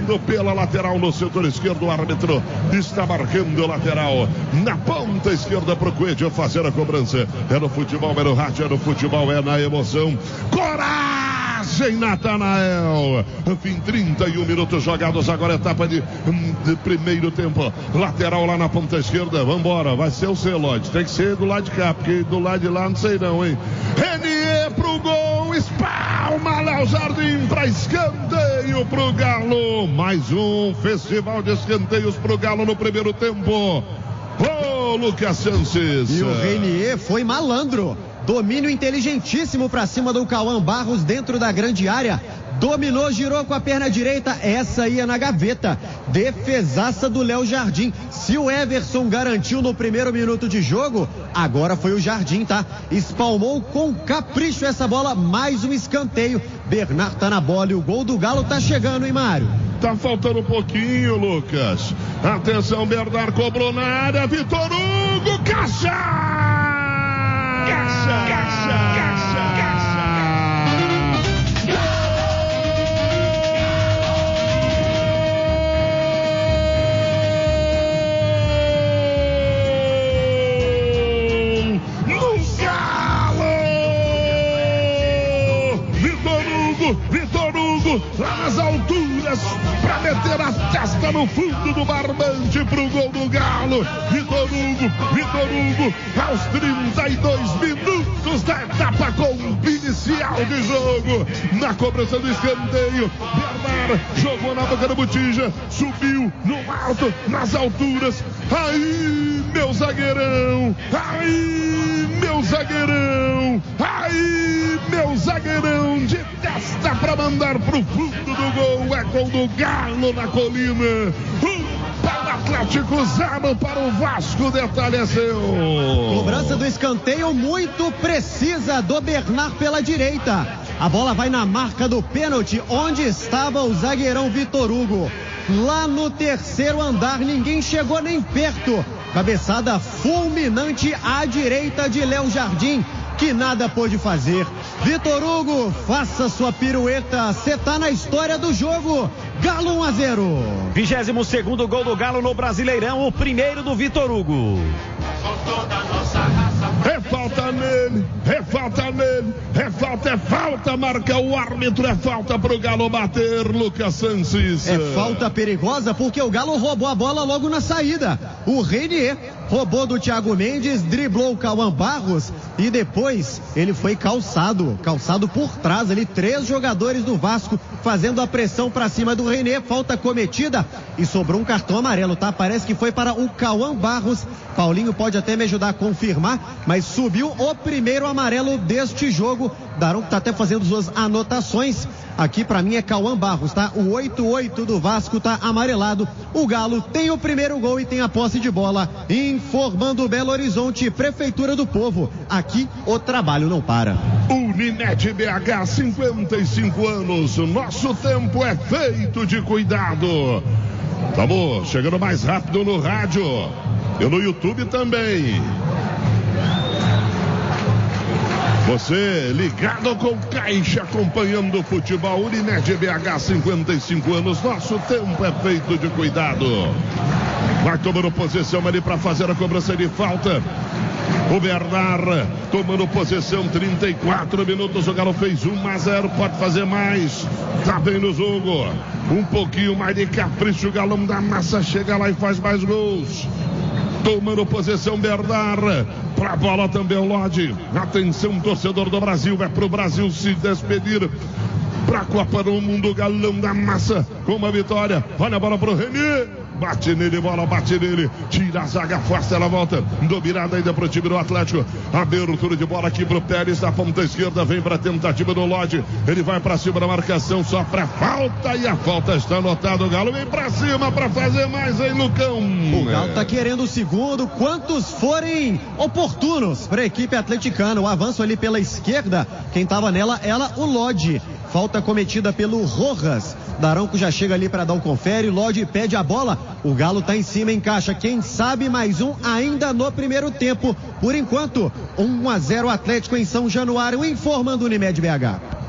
Vindo pela lateral no setor esquerdo, o árbitro está marcando o lateral. Na ponta esquerda para o Coelho fazer a cobrança. É no futebol, é no rádio, é no futebol, é na emoção. Coragem, Natanael. Enfim, 31 minutos jogados. Agora etapa de primeiro tempo. Lateral lá na ponta esquerda. Vambora, vai ser o Celode. Tem que ser do lado de cá, porque do lado de lá não sei não, hein? Renier pro gol. Espalma Léo Jardim para escanteio pro Galo. Mais um festival de escanteios pro Galo no primeiro tempo. Ô, Lucas Sanches. E o Renier foi malandro. Domínio inteligentíssimo para cima do Cauã Barros dentro da grande área. Dominou, girou com a perna direita. Essa ia na gaveta. Defesaça do Léo Jardim. Se o Everson garantiu no primeiro minuto de jogo, agora foi o Jardim, tá? Espalmou com capricho essa bola. Mais um escanteio. Bernard tá na bola e o gol do Galo tá chegando, hein, Mário? Tá faltando um pouquinho, Lucas. Atenção, Bernard cobrou na área. Vitor Hugo, caixa! Caixa, caixa, caixa, caixa. No Galo! Vitor Hugo, lá nas alturas, pra meter a testa no fundo do barbante pro gol do Galo. Vitor Hugo, aos 32 minutos da etapa inicial de jogo. Na cobrança do escanteio, Bernard jogou na boca do Botija, subiu no alto, nas alturas. Aí, meu zagueirão! Aí, meu zagueirão! Aí, meu zagueirão! De testa pra mandar pro fundo do gol. É gol do Galo na colina. Para o Atlético, 0 para o Vasco. Detalhe é seu. Cobrança do escanteio muito precisa do Bernard pela direita. A bola vai na marca do pênalti, onde estava o zagueirão Vitor Hugo. Lá no terceiro andar, ninguém chegou nem perto. Cabeçada fulminante à direita de Léo Jardim, que nada pôde fazer. Vitor Hugo, faça sua pirueta. Você tá na história do jogo. Galo 1-0. 22º gol do Galo no Brasileirão, o primeiro do Vitor Hugo. É falta nele, é falta, marca o árbitro, é falta pro Galo bater, Lucas Sanches. É falta perigosa porque o Galo roubou a bola logo na saída. O Renier roubou do Thiago Mendes, driblou o Cauã Barros e depois ele foi calçado por trás ali, 3 jogadores do Vasco fazendo a pressão pra cima do Renier, falta cometida e sobrou um cartão amarelo, tá? Parece que foi para o Cauã Barros. Paulinho pode até me ajudar a confirmar, mas subiu o primeiro amarelo deste jogo. Darão que tá até fazendo suas anotações. Aqui pra mim é Cauã Barros, tá? O 8-8 do Vasco tá amarelado. O Galo tem o primeiro gol e tem a posse de bola. Informando Belo Horizonte, Prefeitura do Povo. Aqui o trabalho não para. Unimed BH, 55 anos. Nosso tempo é feito de cuidado. Vamos chegando mais rápido no rádio e no YouTube também. Você ligado com Caixa, acompanhando o futebol. Unimed BH, 55 anos. Nosso tempo é feito de cuidado. Vai tomando posição ali para fazer a cobrança de falta. O Bernard tomando posição, 34 minutos. O Galo fez 1-0, pode fazer mais. Tá bem no jogo. Um pouquinho mais de capricho. O Galão da Massa chega lá e faz mais gols. Tomando posição, Bernard. Pra bola também o Lodi. Atenção, torcedor do Brasil. É pro Brasil se despedir pra Copa do Mundo. O Galão da Massa com uma vitória. Olha a bola pro Renier. Bate nele, bola bate nele. Tira a zaga, afasta, ela volta. Dominada ainda pro time do Atlético. Abertura de bola aqui pro Pérez. Da ponta esquerda, vem pra tentativa do Lodi. Ele vai pra cima da marcação, só pra falta. E a falta está anotada. O Galo vem pra cima pra fazer mais aí, Lucão. O Galo tá querendo o segundo. Quantos forem oportunos pra equipe atleticana. O avanço ali pela esquerda. Quem tava nela, o Lodi. Falta cometida pelo Rojas. Daronco já chega ali para dar um confere. Lodi pede a bola. O Galo tá em cima, encaixa. Quem sabe mais um ainda no primeiro tempo. Por enquanto, 1-0 Atlético em São Januário, informando Unimed BH.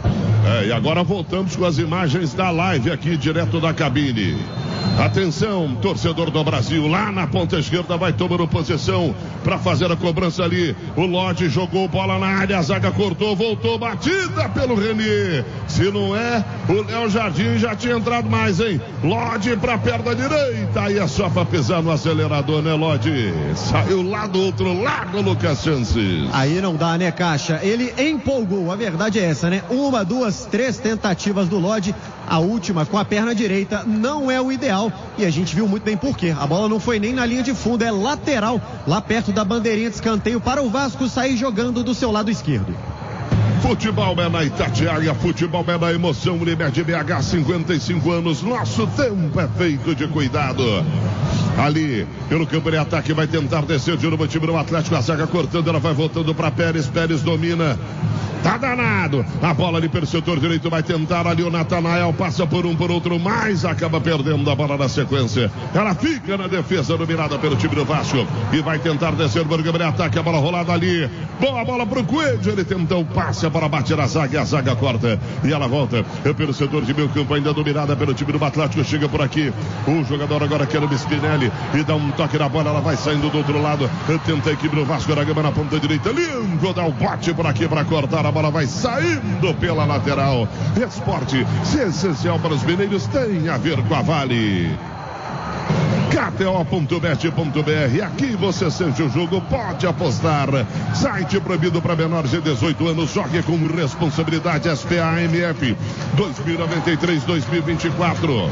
E agora voltamos com as imagens da live aqui, direto da cabine. Atenção, torcedor do Brasil, lá na ponta esquerda vai tomando posição para fazer a cobrança ali. O Lodge jogou bola na área, a zaga cortou, voltou, batida pelo Renier. Se não é, o Léo Jardim já tinha entrado mais, hein? Lodge pra perna direita, aí é só pra pisar no acelerador, né, Lodge? Saiu lá do outro lado, Lucas Chances. Aí não dá, né, Caixa? Ele empolgou, a verdade é essa, né? 1, 2, 3 tentativas do Lodge, a última com a perna direita não é o ideal. E a gente viu muito bem por quê. A bola não foi nem na linha de fundo, é lateral, lá perto da bandeirinha de escanteio para o Vasco sair jogando do seu lado esquerdo. Futebol é na Itatiaia, futebol é na emoção. Unimed BH, 55 anos, nosso tempo é feito de cuidado. Ali, pelo campo de ataque, vai tentar descer de novo o time do Atlético, a zaga cortando, ela vai voltando para Pérez, Pérez domina. Tá danado, a bola ali pelo setor direito, vai tentar ali o Natanael, passa por um, por outro, mas acaba perdendo a bola na sequência. Ela fica na defesa, dominada pelo time do Vasco, e vai tentar descer o campo de ataque, a bola rolada ali, boa bola pro Coelho, ele tenta o passe, a bola bate na zaga, a zaga corta, e ela volta pelo setor de meio campo, ainda dominada pelo time do Atlético, chega por aqui, o jogador agora quer o Spinelli, e dá um toque na bola, ela vai saindo do outro lado, tenta a equipe do Vasco da Gama na ponta direita, Lincoln dá um bote por aqui para cortar a bola, vai saindo pela lateral. Esporte, se é essencial para os mineiros, tem a ver com a Vale. KTO.bet.br, aqui você sente o jogo, pode apostar. Site proibido para menores de 18 anos, jogue com responsabilidade. SPAMF 2093-2024.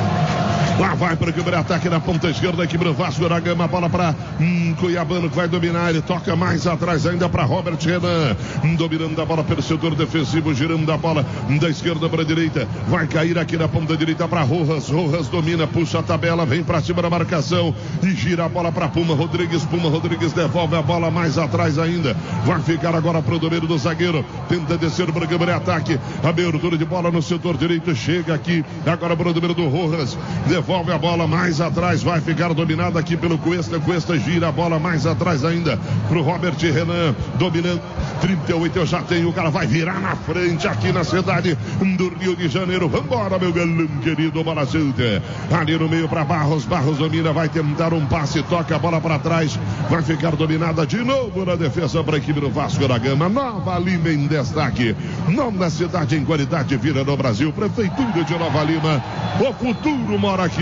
Lá vai para o ataque na ponta esquerda, aqui para o Vasco da Gama, bola para Cuiabano, que vai dominar, ele toca mais atrás ainda para Robert Renan, dominando a bola pelo setor defensivo, girando a bola da esquerda para a direita, vai cair aqui na ponta direita para Rojas, Rojas domina, puxa a tabela, vem para cima da marcação e gira a bola para Puma Rodrigues devolve a bola mais atrás ainda, vai ficar agora para o domínio do zagueiro, tenta descer para o ataque, abertura de bola no setor direito, chega aqui agora para o domínio do Rojas, devolve a bola mais atrás, vai ficar dominada aqui pelo Cuesta, Cuesta gira a bola mais atrás ainda pro Robert Renan, dominando 38, eu já tenho, o cara vai virar na frente aqui na cidade do Rio de Janeiro, vambora meu galão querido, bola solta, ali no meio para Barros, Barros domina, vai tentar um passe, toca a bola para trás, vai ficar dominada de novo na defesa para a equipe do Vasco da Gama, Nova Lima em destaque, nome da cidade em qualidade, vira no Brasil, Prefeitura de Nova Lima, o futuro mora aqui.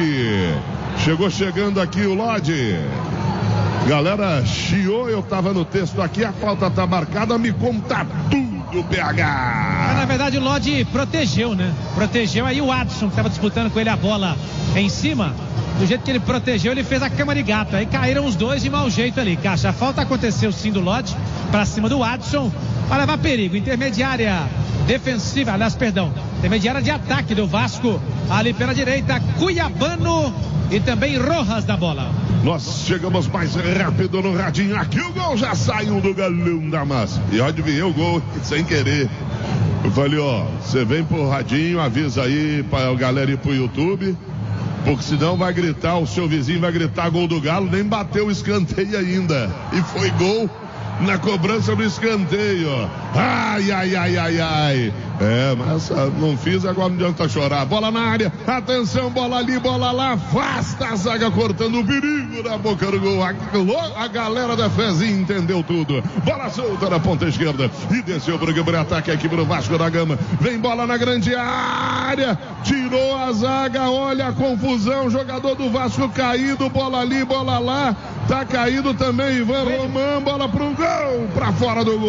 Chegando aqui o Lodge. Galera, chiou, eu tava no texto aqui, a falta tá marcada, me conta tudo, PH. Na verdade o Lodge protegeu, né? Protegeu aí o Adson, que tava disputando com ele a bola em cima. Do jeito que ele protegeu, ele fez a cama de gato. Aí caíram os dois de mau jeito ali, Caixa. A falta aconteceu sim do Lodge, pra cima do Adson, para levar perigo. Intermediária defensiva, aliás, perdão, intermediária de ataque do Vasco, ali pela direita, Cuiabano e também Rojas da bola. Nós chegamos mais rápido no radinho, aqui o gol já saiu do galão da massa, e adivinhei o gol sem querer. Eu falei, ó, você vem pro radinho, avisa aí pra galera ir pro YouTube, porque senão vai gritar, o seu vizinho vai gritar gol do Galo, nem bateu o escanteio ainda, e foi gol na cobrança do escanteio. Ai, ai, ai, ai, ai. Mas não fiz, agora não adianta chorar. Bola na área, atenção, bola ali, bola lá, afasta a zaga cortando o perigo na boca do gol. A galera da Fezinha entendeu tudo. Bola solta na ponta esquerda e desceu para o ataque aqui para o Vasco da Gama. Vem bola na grande área, tirou a zaga, olha a confusão, jogador do Vasco caído, bola ali, bola lá, tá caído também Ivan Roman, bola pro gol, pra fora do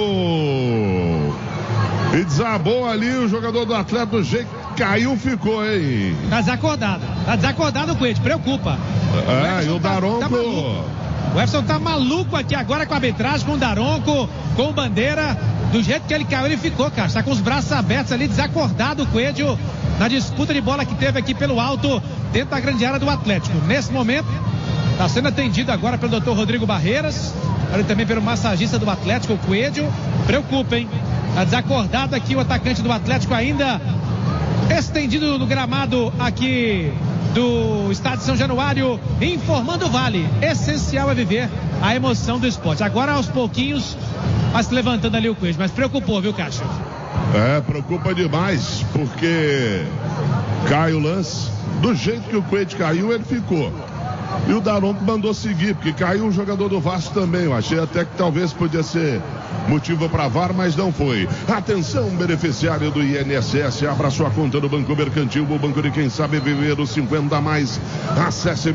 gol. E desabou ali o jogador do Atlético, do jeito que caiu, ficou, hein? Tá desacordado o Coelho, preocupa. E o Daronco... Tá o Everson tá maluco aqui agora com a arbitragem, com o Daronco, com o Bandeira. Do jeito que ele caiu, ele ficou, cara. Tá com os braços abertos ali, desacordado o Coelho na disputa de bola que teve aqui pelo alto, dentro da grande área do Atlético. Nesse momento, tá sendo atendido agora pelo Dr. Rodrigo Barreiras, ali também pelo massagista do Atlético, o Coelho. Preocupa, hein? Tá desacordado aqui o atacante do Atlético, ainda estendido no gramado aqui do estádio São Januário, informando o Vale. Essencial é viver a emoção do esporte. Agora aos pouquinhos vai se levantando ali o Coelho, mas preocupou, viu, Caixa? Preocupa demais, porque cai o lance, do jeito que o Coelho caiu, ele ficou. E o Daronco mandou seguir, porque caiu um jogador do Vasco também. Eu achei até que talvez podia ser motivo para VAR, mas não foi. Atenção, beneficiário do INSS, abra sua conta no Banco Mercantil, o banco de quem sabe viver os 50 a mais. Acesse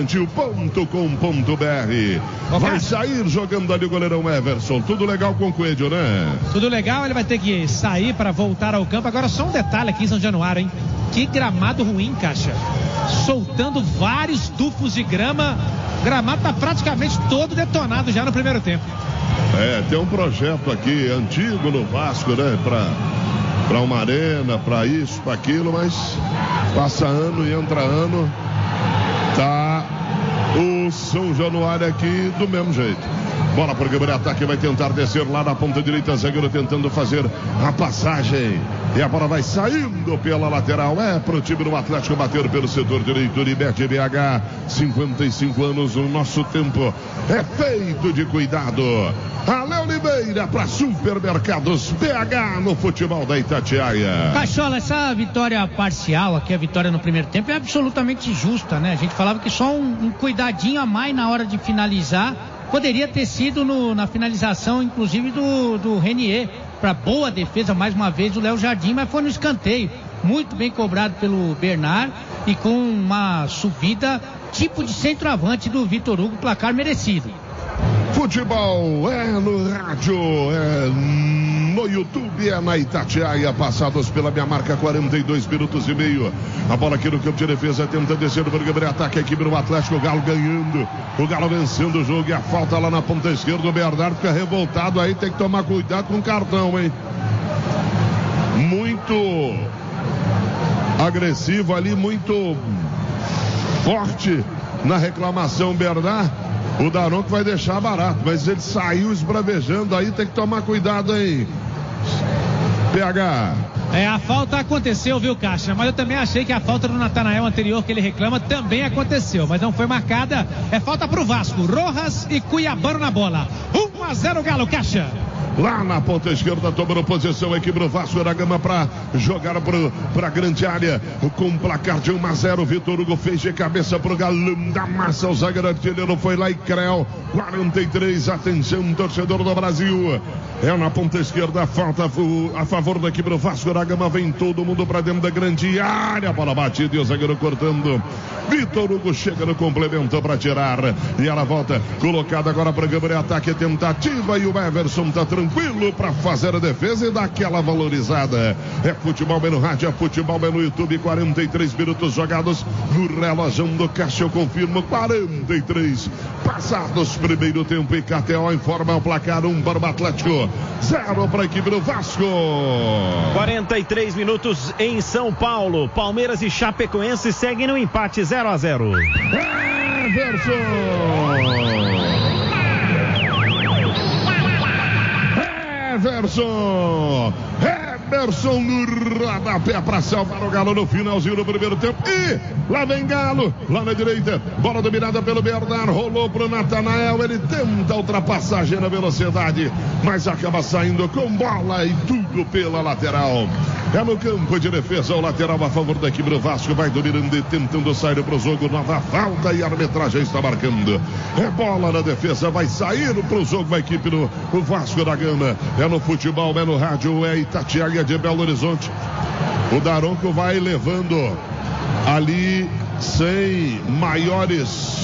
meumercantil.com.br. Vai sair jogando ali o goleirão Everson. Tudo legal com o Coelho, né? Tudo legal, ele vai ter que sair para voltar ao campo. Agora só um detalhe aqui em São Januário, hein? Que gramado ruim, Caixa. Soltando vários tufos de grama. O gramado tá praticamente todo detonado já no primeiro tempo. Tem um projeto aqui antigo no Vasco, né? Pra uma arena, pra isso, pra aquilo, mas passa ano e entra ano. Tá o São Januário aqui do mesmo jeito. Bola para o Gabriel Ataque, vai tentar descer lá na ponta direita, zagueiro tentando fazer a passagem. E a bola vai saindo pela lateral. Para o time do Atlético bater pelo setor direito. Unimed BH, 55 anos, o nosso tempo é feito de cuidado. Ale Oliveira para Supermercados BH no futebol da Itatiaia. Cachola, essa vitória parcial aqui, a vitória no primeiro tempo, é absolutamente justa, né? A gente falava que só um cuidadinho a mais na hora de finalizar. Poderia ter sido na finalização, inclusive, do Renier, para boa defesa, mais uma vez, o Léo Jardim, mas foi no escanteio. Muito bem cobrado pelo Bernard e com uma subida tipo de centroavante do Vitor Hugo, placar merecido. Futebol é no rádio, é no YouTube, é na Itatiaia, passados pela minha marca, 42 minutos e meio. A bola aqui no campo de defesa, tenta descer o Gabriel Ataque, a equipe do Atlético, o Galo ganhando, o Galo vencendo o jogo e a falta lá na ponta esquerda, o Bernardo fica revoltado aí, tem que tomar cuidado com o cartão, hein? Muito agressivo ali, muito forte na reclamação, Bernardo. O Daronco vai deixar barato, mas ele saiu esbravejando aí, tem que tomar cuidado aí. PH. A falta aconteceu, viu, Caixa? Mas eu também achei que a falta do Natanael anterior que ele reclama também aconteceu, mas não foi marcada. É falta pro Vasco. Rojas e Cuiabano na bola. 1-0 Galo, Caixa. Lá na ponta esquerda, tomando posição a equipe do Vasco da Gama para jogar para a grande área. Com um placar de 1-0, Vitor Hugo fez de cabeça para o Galão da Massa. O zagueiro artilheiro foi lá e Creu. 43, atenção, torcedor do Brasil. É na ponta esquerda, falta a favor da equipe do Vasco da Gama. Vem todo mundo para dentro da grande área. Bola batida e o zagueiro cortando. Vitor Hugo chega no complemento para tirar. E ela volta, colocada agora para o Gabriel Ataque, tentativa. E o Everson está tranquilo para fazer a defesa e dar aquela valorizada. É futebol bem no rádio, é futebol bem no YouTube. 43 minutos jogados no relógio do Caixa, eu confirmo. 43 passados primeiro tempo e KTO informa o placar. 1 para o Atlético, 0 para a equipe do Vasco. 43 minutos em São Paulo. Palmeiras e Chapecoense seguem no empate 0-0. Everson no rodapé para salvar o Galo no finalzinho do primeiro tempo. E lá vem Galo, lá na direita, bola dominada pelo Bernardo, rolou pro Natanael, ele tenta a ultrapassagem na velocidade, mas acaba saindo com bola e tudo pela lateral. É no campo de defesa, o lateral a favor da equipe do Vasco, vai dominando e tentando sair pro jogo, nova falta e a arbitragem está marcando. É bola na defesa, vai sair pro jogo a equipe do Vasco da Gama. É no futebol, é no rádio, é Itatiaia de Belo Horizonte. O Daronco vai levando ali sem maiores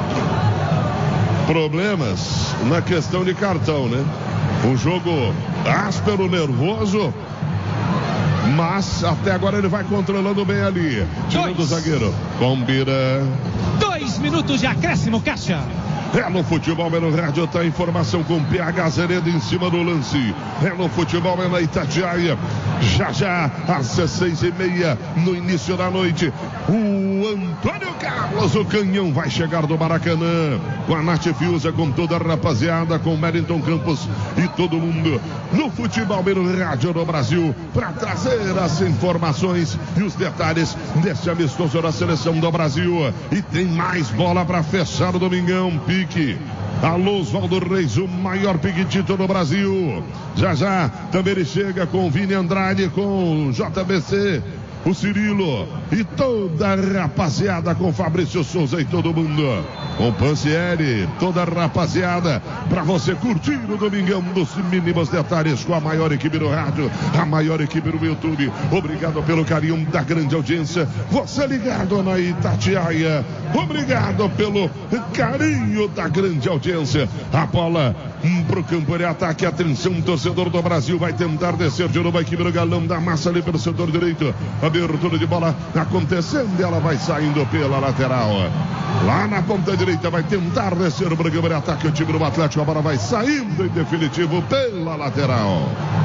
problemas na questão de cartão, né? Um jogo áspero, nervoso, mas até agora ele vai controlando bem ali. Tirando o zagueiro. Combina. 2 minutos de acréscimo, Caixa. É no futebol, é no rádio, tá a informação com PH Zeredo em cima do lance. É no futebol, é na Itatiaia. Já, às 16h30, no início da noite, o Antônio Carlos, o canhão, vai chegar do Maracanã. Com a Nath Fiuza, com toda a rapaziada, com o Meriton Campos e todo mundo. No futebol, é no rádio do Brasil, para trazer as informações e os detalhes desse amistoso da seleção do Brasil. E tem mais bola para fechar o domingão. Pique Alô, Oswaldo Reis, o maior piquetito do Brasil. Já também ele chega com o Vini Andrade, com o JBC, o Cirilo e toda a rapaziada, com Fabrício Souza e todo mundo. Com Pancieri, toda a rapaziada, pra você curtir o Domingão dos mínimos detalhes com a maior equipe do rádio, a maior equipe do YouTube. Obrigado pelo carinho da grande audiência. Você ligado na Itatiaia, obrigado pelo carinho da grande audiência. A bola pro campo de ataque. Atenção, torcedor do Brasil, vai tentar descer de novo a equipe do Galão da Massa ali pelo setor direito. Abertura de bola acontecendo, ela vai saindo pela lateral. Lá na ponta direita vai tentar descer o programa de ataque o time do Atlético. A bola vai saindo em definitivo pela lateral.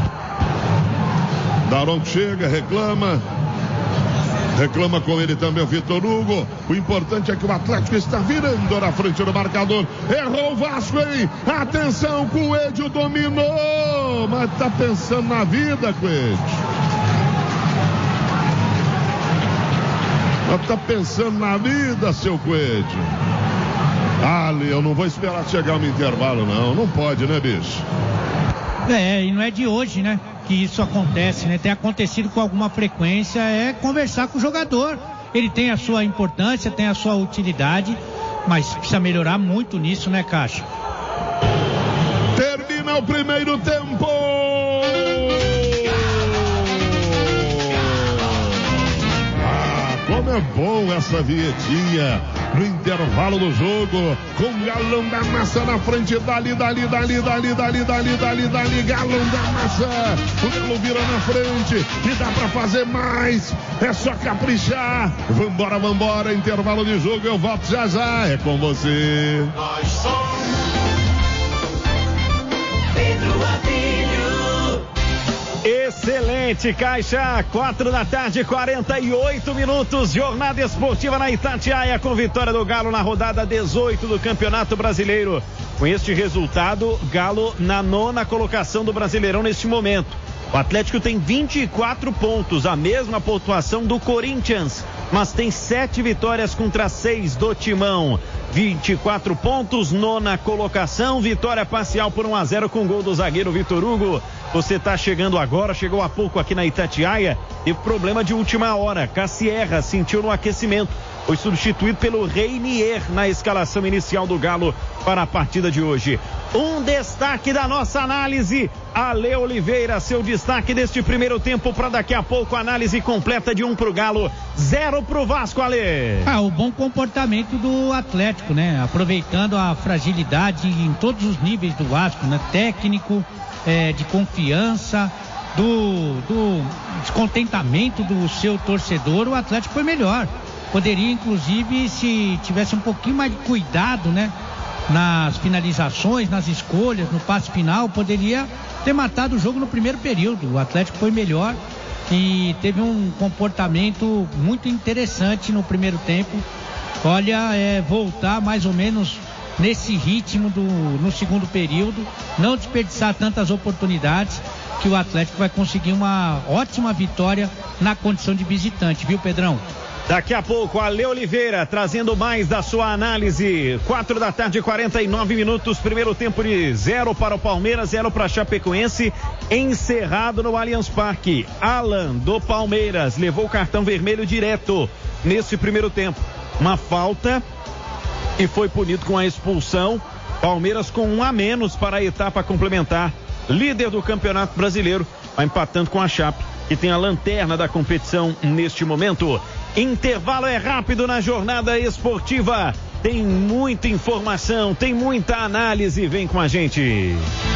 Daronco chega, reclama com ele também o Vitor Hugo. O importante é que o Atlético está virando na frente do marcador. Errou o Vasco, hein? Atenção, Coelho dominou, mas tá pensando na vida, Coelho. Tá pensando na vida, seu Coelho. Ali, eu não vou esperar chegar no intervalo, não. Não pode, né, bicho? E não é de hoje, né, que isso acontece, né? Tem acontecido com alguma frequência, é conversar com o jogador. Ele tem a sua importância, tem a sua utilidade, mas precisa melhorar muito nisso, né, Caixa? Termina o primeiro tempo. Como é bom essa vinhetinha no intervalo do jogo, com o Galão da Massa na frente, dali, Galão da Massa, o Galo vira na frente, e dá pra fazer mais, é só caprichar, vambora, intervalo de jogo, eu volto já, é com você. Nós somos Pedro Adilho. Excelente, Caixa, 4h, 48 minutos, jornada esportiva na Itatiaia, com vitória do Galo na rodada 18 do Campeonato Brasileiro. Com este resultado, Galo na 9ª colocação do Brasileirão neste momento. O Atlético tem 24 pontos, a mesma pontuação do Corinthians, mas tem 7 vitórias contra 6 do Timão. 24 pontos, 9ª colocação, vitória parcial por 1-0 com gol do zagueiro Vitor Hugo. Você está chegando agora, chegou há pouco aqui na Itatiaia, teve problema de última hora. Cassierra sentiu no aquecimento, foi substituído pelo Reinier na escalação inicial do Galo para a partida de hoje. Um destaque da nossa análise, Ale Oliveira, seu destaque deste primeiro tempo para daqui a pouco, análise completa de 1 pro Galo, 0 pro Vasco, Ale. O bom comportamento do Atlético, né? Aproveitando a fragilidade em todos os níveis do Vasco, né? Técnico, de confiança, do descontentamento do seu torcedor, o Atlético foi melhor. Poderia, inclusive, se tivesse um pouquinho mais de cuidado, né? Nas finalizações, nas escolhas, no passe final, poderia ter matado o jogo no primeiro período. O Atlético foi melhor e teve um comportamento muito interessante no primeiro tempo. Olha, voltar mais ou menos nesse ritmo no segundo período, não desperdiçar tantas oportunidades, que o Atlético vai conseguir uma ótima vitória na condição de visitante, viu, Pedrão? Daqui a pouco, Ale Oliveira trazendo mais da sua análise. 4h, 49 minutos, primeiro tempo de 0 para o Palmeiras, 0 para a Chapecoense, encerrado no Allianz Parque. Alan, do Palmeiras, levou o cartão vermelho direto nesse primeiro tempo. Uma falta e foi punido com a expulsão. Palmeiras com 1 a menos para a etapa complementar. Líder do Campeonato Brasileiro, vai empatando com a Chape, que tem a lanterna da competição neste momento. Intervalo é rápido na jornada esportiva. Tem muita informação, tem muita análise. Vem com a gente.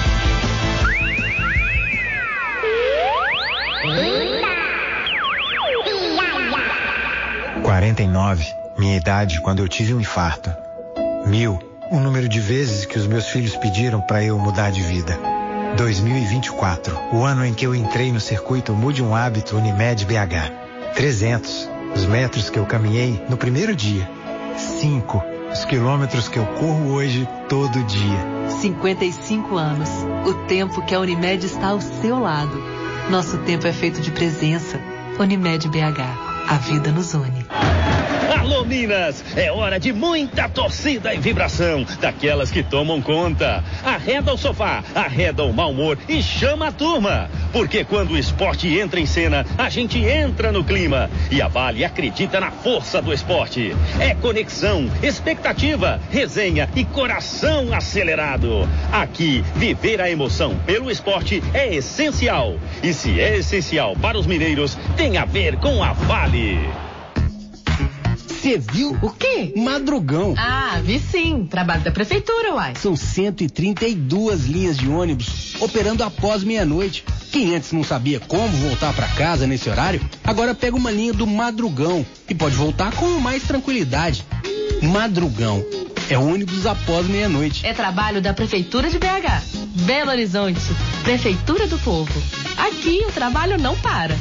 49, minha idade quando eu tive um infarto. 1000, o número de vezes que os meus filhos pediram para eu mudar de vida. 2024, o ano em que eu entrei no circuito Mude um Hábito Unimed BH. 300, os metros que eu caminhei no primeiro dia. 5, os quilômetros que eu corro hoje todo dia. 55 anos, o tempo que a Unimed está ao seu lado. Nosso tempo é feito de presença. Unimed BH, a vida nos une. Alô Minas, é hora de muita torcida e vibração, daquelas que tomam conta. Arreda o sofá, arreda o mau humor e chama a turma. Porque quando o esporte entra em cena, a gente entra no clima. E a Vale acredita na força do esporte. É conexão, expectativa, resenha e coração acelerado. Aqui, viver a emoção pelo esporte é essencial. E se é essencial para os mineiros, tem a ver com a Vale. Você viu? O quê? Madrugão. Ah, vi sim. Trabalho da prefeitura, uai. São 132 linhas de ônibus operando após meia-noite. Quem antes não sabia como voltar para casa nesse horário, agora pega uma linha do Madrugão e pode voltar com mais tranquilidade. Madrugão. É ônibus após meia-noite. É trabalho da prefeitura de BH. Belo Horizonte. Prefeitura do Povo. Aqui o trabalho não para.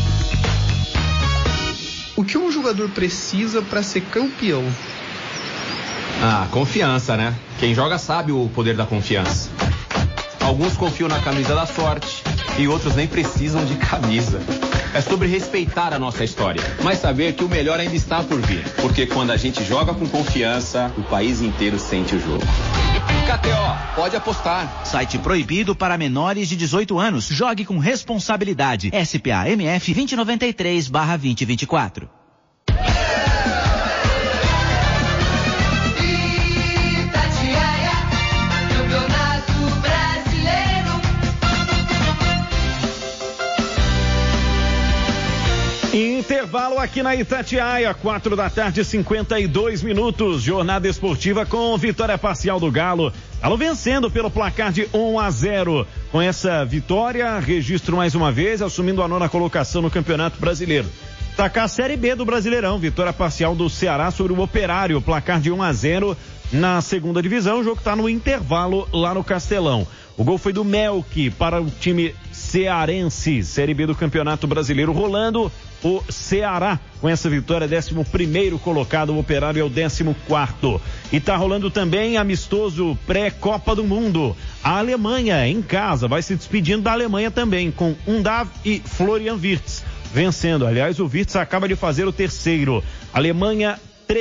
O que um jogador precisa para ser campeão? Ah, confiança, né? Quem joga sabe o poder da confiança. Alguns confiam na camisa da sorte e outros nem precisam de camisa. É sobre respeitar a nossa história, mas saber que o melhor ainda está por vir. Porque quando a gente joga com confiança, o país inteiro sente o jogo. KTO, pode apostar. Site proibido para menores de 18 anos. Jogue com responsabilidade. SPA-MF 2093/2024. Intervalo aqui na Itatiaia, 4 da tarde, 52 minutos. Jornada esportiva com vitória parcial do Galo. Galo vencendo pelo placar de 1-0. Com essa vitória, registro mais uma vez, assumindo a 9ª colocação no Campeonato Brasileiro. Destacar a Série B do Brasileirão. Vitória parcial do Ceará sobre o Operário. Placar de 1-0 na 2ª divisão. O jogo está no intervalo lá no Castelão. O gol foi do Melk para o time cearense. Série B do Campeonato Brasileiro rolando. O Ceará, com essa vitória, 11º colocado, o Operário é o 14º. E tá rolando também amistoso pré-Copa do Mundo. A Alemanha, em casa, vai se despedindo da Alemanha também, com Undav e Florian Wirtz vencendo. Aliás, o Wirtz acaba de fazer o 3º. Alemanha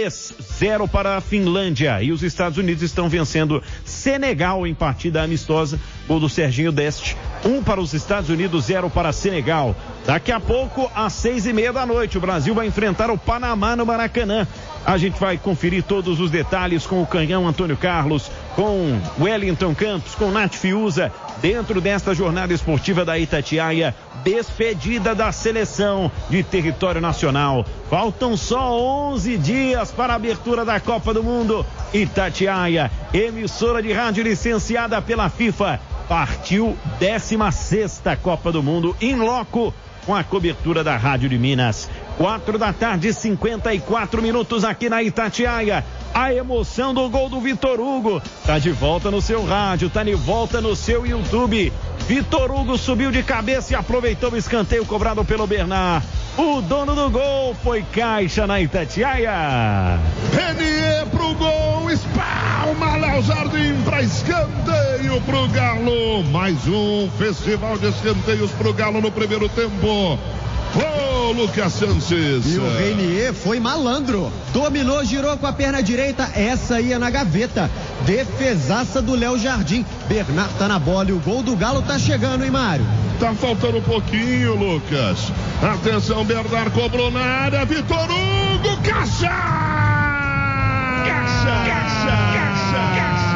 3-0 para a Finlândia. E os Estados Unidos estão vencendo Senegal em partida amistosa. Gol do Serginho Deste. 1 para os Estados Unidos, 0 para Senegal. Daqui a pouco, às 6:30 da noite, o Brasil vai enfrentar o Panamá no Maracanã. A gente vai conferir todos os detalhes com o Canhão Antônio Carlos, com Wellington Campos, com Nath Fiuza, dentro desta jornada esportiva da Itatiaia, despedida da seleção de território nacional. Faltam só 11 dias para a abertura da Copa do Mundo. Itatiaia, emissora de rádio licenciada pela FIFA, partiu 16ª Copa do Mundo em loco, com a cobertura da Rádio de Minas. 4 da tarde, 54 minutos aqui na Itatiaia. A emoção do gol do Vitor Hugo tá de volta no seu rádio, tá de volta no seu YouTube. Vitor Hugo subiu de cabeça e aproveitou o escanteio cobrado pelo Bernard. O dono do gol foi Caixa na Itatiaia. Renier pro gol, espalma Léo Jardim pra escanteio pro Galo. Mais um festival de escanteios pro Galo no primeiro tempo. Ô, Lucas Sanches. E o Renier foi malandro. Dominou, girou com a perna direita. Essa ia na gaveta. Defesaça do Léo Jardim. Bernard tá na bola e o gol do Galo tá chegando, hein, Mário? Tá faltando um pouquinho, Lucas. Atenção, Bernard cobrou na área. Vitor Hugo, Caixa! Caixa! Caixa! Caixa!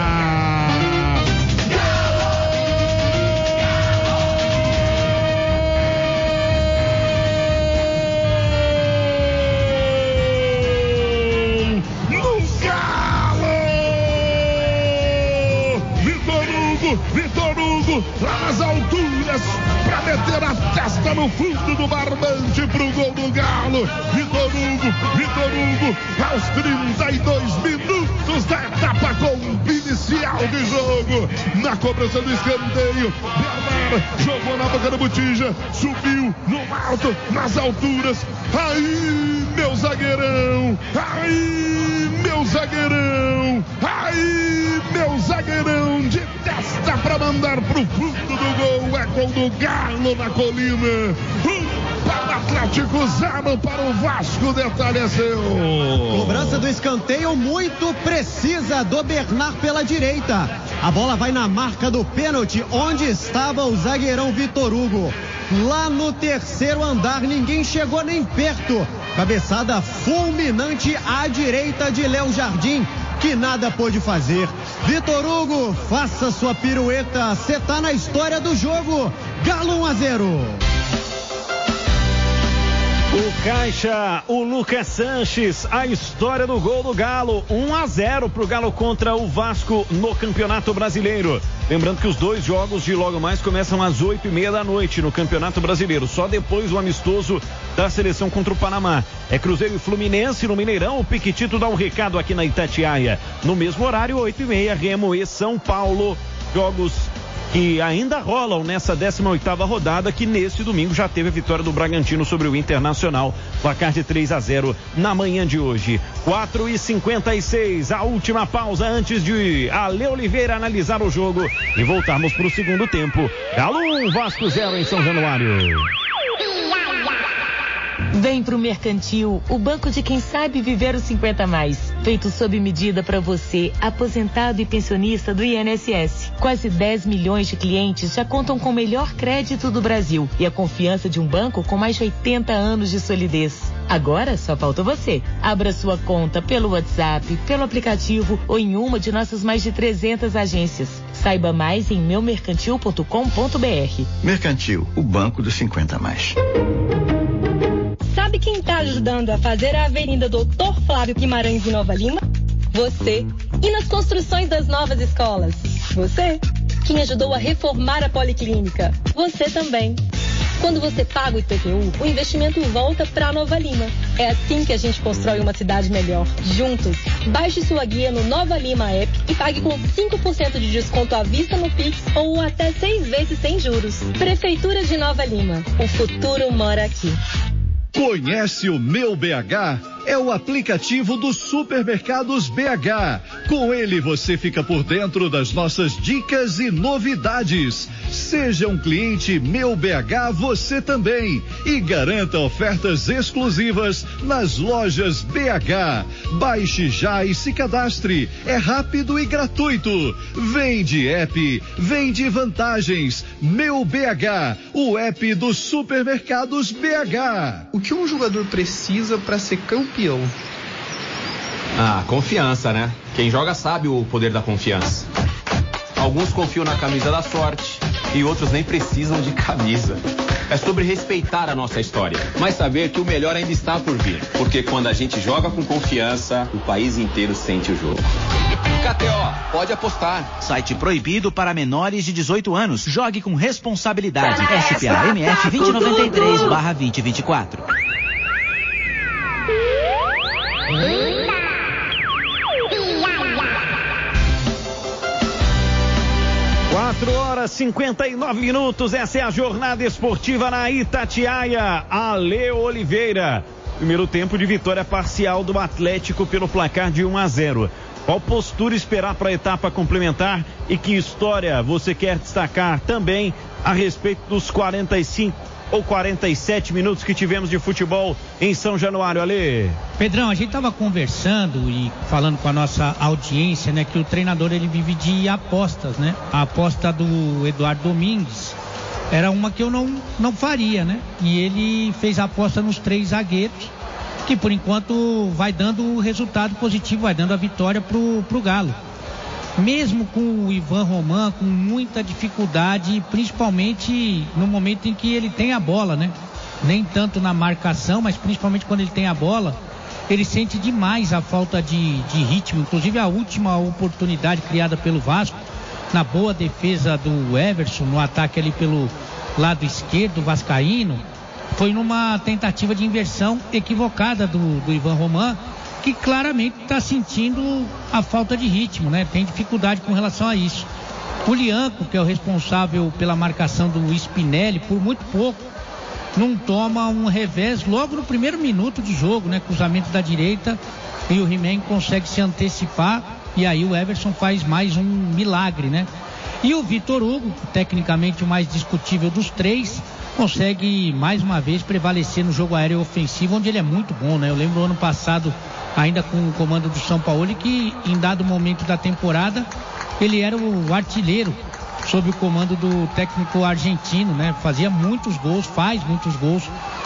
Vitor Hugo, lá nas alturas, para meter a testa no fundo do barbante pro gol do Galo. Vitor Hugo, aos 32 minutos da etapa inicial de jogo, na cobrança do escanteio, Bernard jogou na boca da botija, subiu no alto, nas alturas. Aí, meu zagueirão, de testa para mandar pro fundo do gol. É gol do Galo na colina. Para Atlético 0 para o Vasco. Detalhe é seu. Cobrança do escanteio muito precisa do Bernard pela direita. A bola vai na marca do pênalti, onde estava o zagueirão Vitor Hugo. Lá no terceiro andar, ninguém chegou nem perto. Cabeçada fulminante à direita de Léo Jardim, que nada pôde fazer. Vitor Hugo, faça sua pirueta. Você tá na história do jogo. Galo 1-0. O Caixa, o Lucas Sanches, a história do gol do Galo, 1-0 pro Galo contra o Vasco no Campeonato Brasileiro. Lembrando que os dois jogos de logo mais começam às 8h30 da noite no Campeonato Brasileiro. Só depois o amistoso da seleção contra o Panamá. É Cruzeiro e Fluminense no Mineirão. O Piquitito dá um recado aqui na Itatiaia. No mesmo horário, 8h30, Remo e São Paulo. Jogos que ainda rolam nessa 18ª rodada, que nesse domingo já teve a vitória do Bragantino sobre o Internacional, placar de 3-0 na manhã de hoje. 4h56, a última pausa antes de Ale Oliveira analisar o jogo e voltarmos para o segundo tempo. Galo 1, Vasco 0 em São Januário. Vem pro Mercantil, o banco de quem sabe viver os 50 mais. Feito sob medida para você, aposentado e pensionista do INSS. Quase 10 milhões de clientes já contam com o melhor crédito do Brasil e a confiança de um banco com mais de 80 anos de solidez. Agora só falta você. Abra sua conta pelo WhatsApp, pelo aplicativo ou em uma de nossas mais de 300 agências. Saiba mais em meumercantil.com.br. Mercantil, o banco dos 50 mais. Sabe quem está ajudando a fazer a Avenida Doutor Flávio Guimarães em Nova Lima? Você. E nas construções das novas escolas? Você. Quem ajudou a reformar a Policlínica? Você também. Quando você paga o IPTU, o investimento volta para Nova Lima. É assim que a gente constrói uma cidade melhor. Juntos. Baixe sua guia no Nova Lima App e pague com 5% de desconto à vista no Pix ou até 6 vezes sem juros. Prefeitura de Nova Lima. O futuro mora aqui. Conhece o Meu BH? É o aplicativo dos supermercados BH. Com ele você fica por dentro das nossas dicas e novidades. Seja um cliente Meu BH você também e garanta ofertas exclusivas nas lojas BH. Baixe já e se cadastre. É rápido e gratuito. Vem de app, vem de vantagens. Meu BH, o app dos supermercados BH. O que um jogador precisa para ser campeão? Confiança, né? Quem joga sabe o poder da confiança. Alguns confiam na camisa da sorte e outros nem precisam de camisa. É sobre respeitar a nossa história, mas saber que o melhor ainda está por vir. Porque quando a gente joga com confiança, o país inteiro sente o jogo. KTO, pode apostar. Site proibido para menores de 18 anos. Jogue com responsabilidade. SPA MF 2093/2024. 4h59, essa é a jornada esportiva na Itatiaia. Ale Oliveira. Primeiro tempo de vitória parcial do Atlético pelo placar de 1-0. Qual postura esperar para a etapa complementar e que história você quer destacar também a respeito dos 45 ou 47 minutos que tivemos de futebol em São Januário, Ale? Pedrão, a gente estava conversando e falando com a nossa audiência, né, que o treinador ele vive de apostas, né? A aposta do Eduardo Domingues era uma que eu não faria, né? E ele fez a aposta nos 3 zagueiros, que por enquanto vai dando o resultado positivo, vai dando a vitória pro Galo. Mesmo com o Ivan Roman com muita dificuldade, principalmente no momento em que ele tem a bola, né? Nem tanto na marcação, mas principalmente quando ele tem a bola, ele sente demais a falta de ritmo. Inclusive a última oportunidade criada pelo Vasco, na boa defesa do Everson, no ataque ali pelo lado esquerdo, vascaíno, foi numa tentativa de inversão equivocada do Ivan Roman, que claramente está sentindo a falta de ritmo, né? Tem dificuldade com relação a isso. O Lianco, que é o responsável pela marcação do Spinelli, por muito pouco, não toma um revés logo no primeiro minuto de jogo, né? Cruzamento da direita e o He-Man consegue se antecipar e aí o Everson faz mais um milagre, né? E o Vitor Hugo, tecnicamente o mais discutível dos 3, consegue mais uma vez prevalecer no jogo aéreo ofensivo, onde ele é muito bom, né? Eu lembro ano passado, ainda com o comando do São Paulo, que em dado momento da temporada ele era o artilheiro sob o comando do técnico argentino, né? Fazia muitos gols, faz muitos gols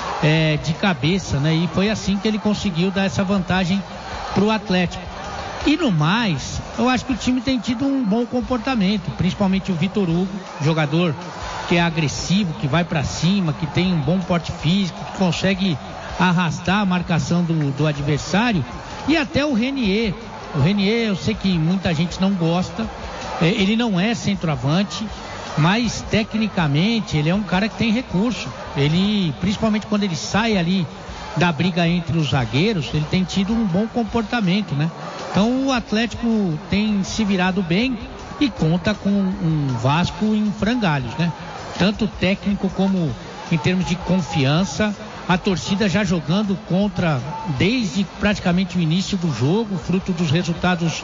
de cabeça, né? E foi assim que ele conseguiu dar essa vantagem pro Atlético. E no mais, eu acho que o time tem tido um bom comportamento, principalmente o Vitor Hugo, jogador que é agressivo, que vai para cima, que tem um bom porte físico, que consegue arrastar a marcação do adversário, e até o Renier. O Renier, eu sei que muita gente não gosta, ele não é centroavante, mas tecnicamente ele é um cara que tem recurso. Ele, principalmente quando ele sai ali da briga entre os zagueiros, ele tem tido um bom comportamento, né? Então o Atlético tem se virado bem e conta com um Vasco em frangalhos, né? Tanto técnico como em termos de confiança. A torcida já jogando contra desde praticamente o início do jogo, fruto dos resultados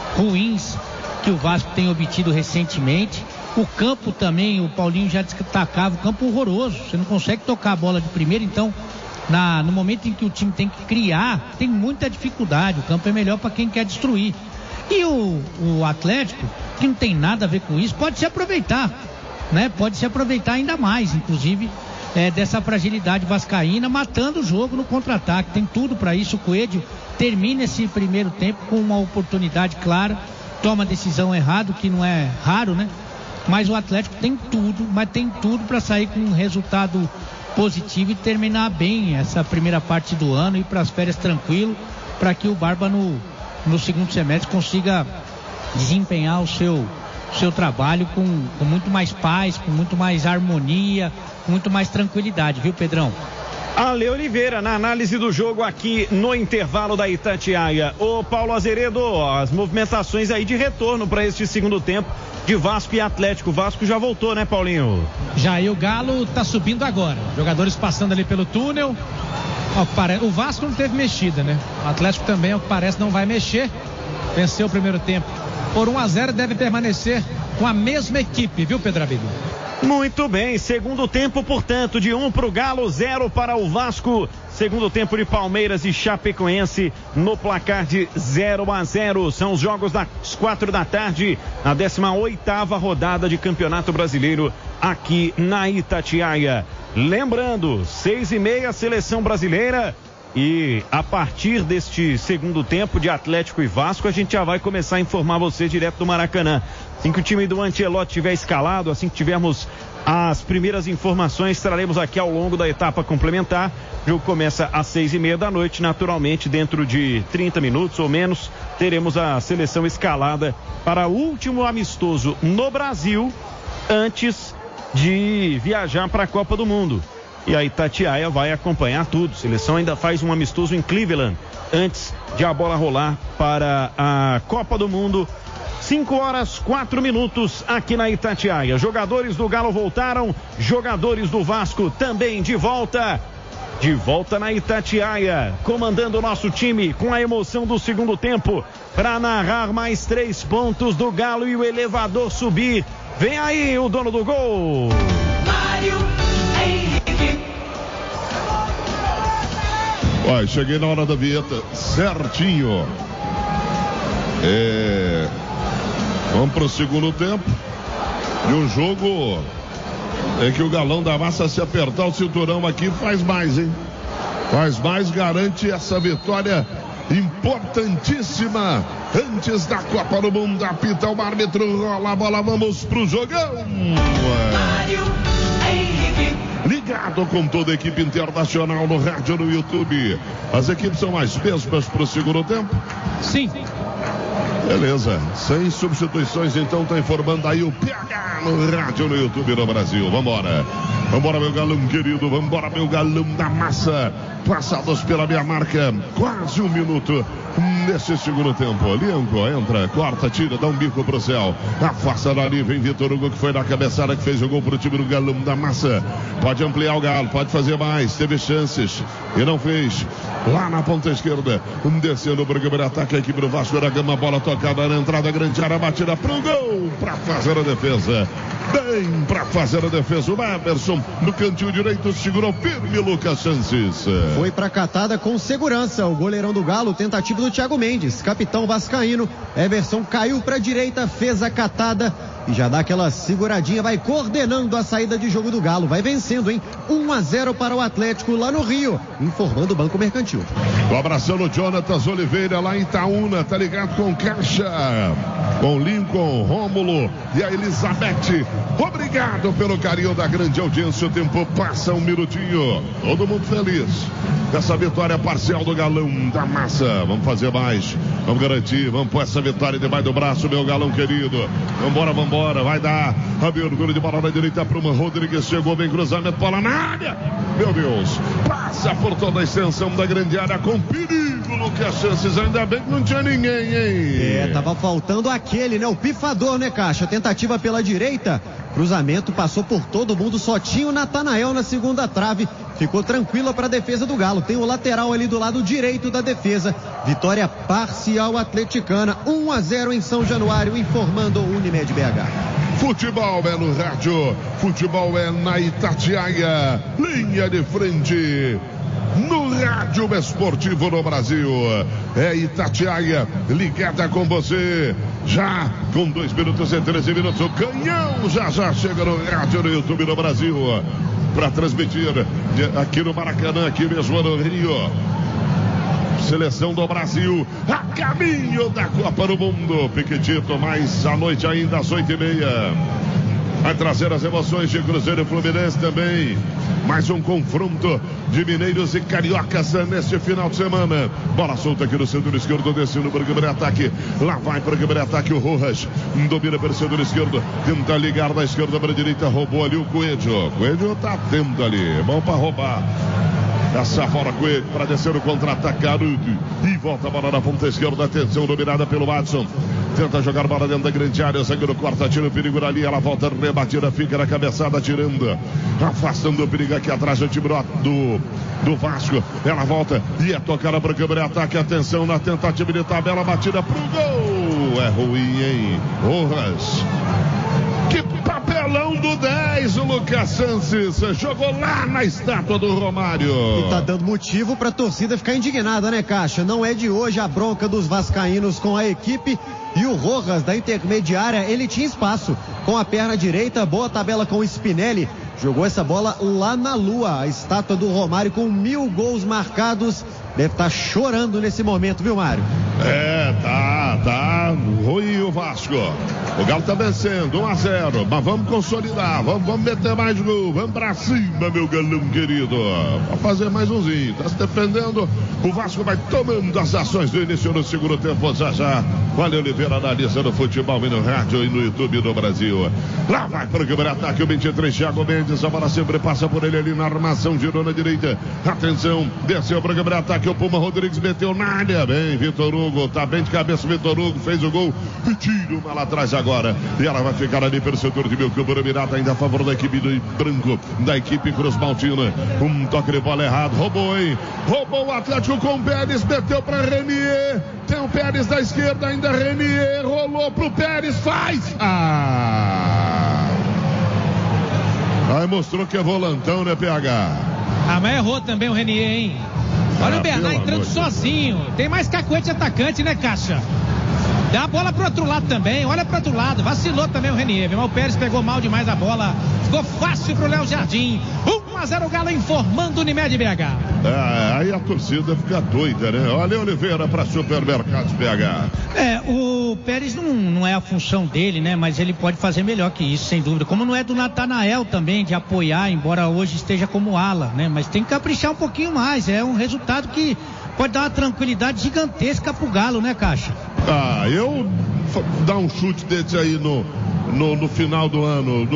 ruins que o Vasco tem obtido recentemente. O campo também, o Paulinho já destacava, o campo horroroso, você não consegue tocar a bola de primeira, então no momento em que o time tem que criar, tem muita dificuldade, o campo é melhor para quem quer destruir. E o Atlético, que não tem nada a ver com isso, pode se aproveitar, né? Pode se aproveitar ainda mais, inclusive, dessa fragilidade vascaína, matando o jogo no contra-ataque. Tem tudo para isso. O Coelho termina esse primeiro tempo com uma oportunidade clara, toma a decisão errada, que não é raro, né? Mas o Atlético tem tudo, mas tem tudo para sair com um resultado positivo e terminar bem essa primeira parte do ano, ir para as férias tranquilo, para que o Barba no segundo semestre consiga desempenhar o seu trabalho com muito mais paz, com muito mais harmonia, com muito mais tranquilidade, viu, Pedrão? Ale Oliveira, na análise do jogo aqui no intervalo da Itatiaia. Ô Paulo Azeredo, as movimentações aí de retorno para este segundo tempo de Vasco e Atlético. O Vasco já voltou, né, Paulinho? Já, e o Galo tá subindo agora. Jogadores passando ali pelo túnel. O Vasco não teve mexida, né? O Atlético também, ao que parece, não vai mexer. Venceu o primeiro tempo por 1-0, deve permanecer com a mesma equipe, viu, Pedro Abílio? Muito bem, segundo tempo, portanto, de 1 para o Galo, 0 para o Vasco. Segundo tempo de Palmeiras e Chapecoense no placar de 0-0. São os jogos das 4 da tarde, na 18ª rodada de Campeonato Brasileiro aqui na Itatiaia. Lembrando, 6h30, Seleção Brasileira. E a partir deste segundo tempo de Atlético e Vasco, a gente já vai começar a informar você direto do Maracanã. Assim que o time do Ancelotti estiver escalado, assim que tivermos as primeiras informações, traremos aqui ao longo da etapa complementar. O jogo começa às 6h30 da noite, naturalmente, dentro de 30 minutos ou menos, teremos a seleção escalada para o último amistoso no Brasil, antes de viajar para a Copa do Mundo. E a Itatiaia vai acompanhar tudo. A seleção ainda faz um amistoso em Cleveland antes de a bola rolar para a Copa do Mundo. 5h04 aqui na Itatiaia. Jogadores do Galo voltaram, jogadores do Vasco também de volta. De volta na Itatiaia, comandando o nosso time com a emoção do segundo tempo, para narrar mais 3 pontos do Galo e o elevador subir. Vem aí o dono do gol. Mário Henrique. Olha, cheguei na hora da vinheta certinho. Vamos para o segundo tempo de um jogo em que o Galão da Massa, se apertar o cinturão aqui, faz mais, hein? Faz mais, garante essa vitória importantíssima antes da Copa do Mundo. Apita o árbitro, rola a bola, vamos pro jogão. Ligado com toda a equipe internacional no rádio, no YouTube. As equipes são as mesmas pro segundo tempo? Sim. Beleza, sem substituições, então tá informando aí o PH no rádio, no YouTube, no Brasil. Vambora, vambora meu galão querido, vambora meu galão da massa. Passados pela minha marca, quase 1 minuto nesse segundo tempo. Lianco entra, corta, tira, dá um bico pro céu. Afasta dali, vem Vitor Hugo, que foi na cabeçada, que fez o gol pro time do Galão da Massa. Pode ampliar o Galo, pode fazer mais, teve chances e não fez. lá na ponta esquerda, descendo para o primeiro ataque, a equipe do Vasco da Gama, bola tocada na entrada, grande área, batida pro gol, para fazer a defesa, bem para fazer a defesa, o Emerson no cantinho direito, segurou firme Lucas Chances. Foi para catada com segurança, o goleirão do Galo, tentativa do Thiago Mendes, capitão vascaíno, Emerson caiu para a direita, fez a catada e já dá aquela seguradinha, vai coordenando a saída de jogo do Galo, vai vencendo, hein? 1-0 para o Atlético lá no Rio, informando o Banco Mercantil. Um abração no Jonatas Oliveira lá em Itaúna, tá ligado com Caixa, com Lincoln, Rômulo e a Elizabeth. Obrigado pelo carinho da grande audiência, o tempo passa um minutinho, todo mundo feliz dessa vitória parcial do Galão da Massa. Vamos fazer mais, vamos garantir, vamos pôr essa vitória debaixo do braço, meu Galão querido. Vambora, vai dar abertura de bola na direita para o Rodrigues, chegou bem, cruzamento, bola na área, meu Deus, passa por toda a extensão da grande área com perigo, Lucas Chances, ainda bem que não tinha ninguém, hein? Tava faltando aquele, né, o pifador, né, Caixa, tentativa pela direita, cruzamento, passou por todo mundo, só tinha o Natanael na segunda trave, ficou tranquila para a defesa do Galo, tem o lateral ali do lado direito da defesa, vitória parcial atleticana, 1-0 em São Januário, informando o Unimed BH. Futebol é no rádio, futebol é na Itatiaia, linha de frente no rádio esportivo no Brasil. É Itatiaia ligada com você, já com 2 minutos e 13 minutos, o Canhão já chega no rádio, no YouTube no Brasil, para transmitir aqui no Maracanã, aqui mesmo no Rio. Seleção do Brasil a caminho da Copa do Mundo. Piquetito, mais à noite ainda às 8h30. Vai trazer as emoções de Cruzeiro e Fluminense também. Mais um confronto de mineiros e cariocas neste final de semana. Bola solta aqui no setor esquerdo, descendo para o primeiro ataque. Lá vai para o primeiro ataque o Rojas. Domina pelo setor esquerdo. Tenta ligar da esquerda para a direita. Roubou ali o Coelho. Coelho está atento ali. Bom para roubar. Essa bola Coelho para descer o contra-atacado. E volta a bola na ponta esquerda. Atenção, dominada pelo Watson. Tenta jogar bola dentro da grande área. Zagueiro corta, tira o perigo ali. Ela volta rebatida, fica na cabeçada, tirando. Afastando o perigo aqui atrás do time do Vasco. Ela volta e é tocada para o câmera ataque. Atenção na tentativa de tabela, batida pro gol. É ruim, hein? Rojas. Que papelão do 10, o Lucas Chances jogou lá na estátua do Romário. E tá dando motivo pra torcida ficar indignada, né, Caixa? Não é de hoje a bronca dos vascaínos com a equipe. E o Rojas da intermediária, ele tinha espaço com a perna direita, boa tabela com o Spinelli. Jogou essa bola lá na lua, a estátua do Romário com 1000 gols marcados. Deve estar chorando nesse momento, viu, Mário? Tá ruim o Vasco. O Galo tá vencendo, 1-0. Mas vamos consolidar, vamos meter mais gol. Vamos pra cima, meu galão querido. Pra fazer mais umzinho. Tá se defendendo. O Vasco vai tomando as ações do início no segundo tempo. Já. Valeu, Oliveira, analisa do futebol e no rádio e no YouTube do Brasil. Lá vai para o primeiro ataque o 23, Thiago Mendes. A bola sempre passa por ele ali na armação. Girou na direita. Atenção, desceu para o primeiro ataque. O Puma Rodrigues meteu na área. Bem, Vitor Hugo. Tá bem de cabeça. Vitor Hugo fez o gol. E tira uma lá atrás agora. E ela vai ficar ali pelo setor de meio campo. Mirada ainda a favor da equipe do branco. Da equipe Cruz Maltina. Um toque de bola errado. Roubou, hein? Roubou o Atlético com o Pérez. Meteu para Renier. Tem o Pérez da esquerda ainda. Renier rolou pro Pérez. Faz! Aí mostrou que é volantão, né, PH? Mas errou também o Renier, hein? Olha o Bernard entrando sozinho. Tem mais cacuete atacante, né, Caixa? Dá a bola pro outro lado também. Olha pro outro lado. Vacilou também o Renier. Mas o Pérez pegou mal demais a bola. Ficou fácil pro Léo Jardim. 1-0 o Galo, informando o Unimed BH. Aí a torcida fica doida, né? Olha, Oliveira para Supermercados BH. O Pérez não é a função dele, né? Mas ele pode fazer melhor que isso, sem dúvida. Como não é do Natanael também, de apoiar, embora hoje esteja como ala, né? Mas tem que caprichar um pouquinho mais. É um resultado que pode dar uma tranquilidade gigantesca pro Galo, né, Caixa? Eu dar um chute desse aí no final do ano,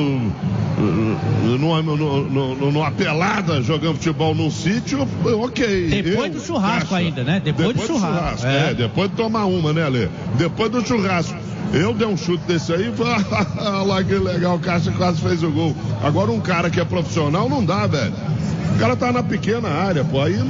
numa pelada, jogando futebol num sítio, ok. Depois do churrasco ainda, né? Depois do churrasco. Depois de tomar uma, né, Lê? Depois do churrasco. Eu dei um chute desse aí, olha lá que legal, o Caixa quase fez o gol. Agora um cara que é profissional não dá, velho. O cara tá na pequena área, pô, aí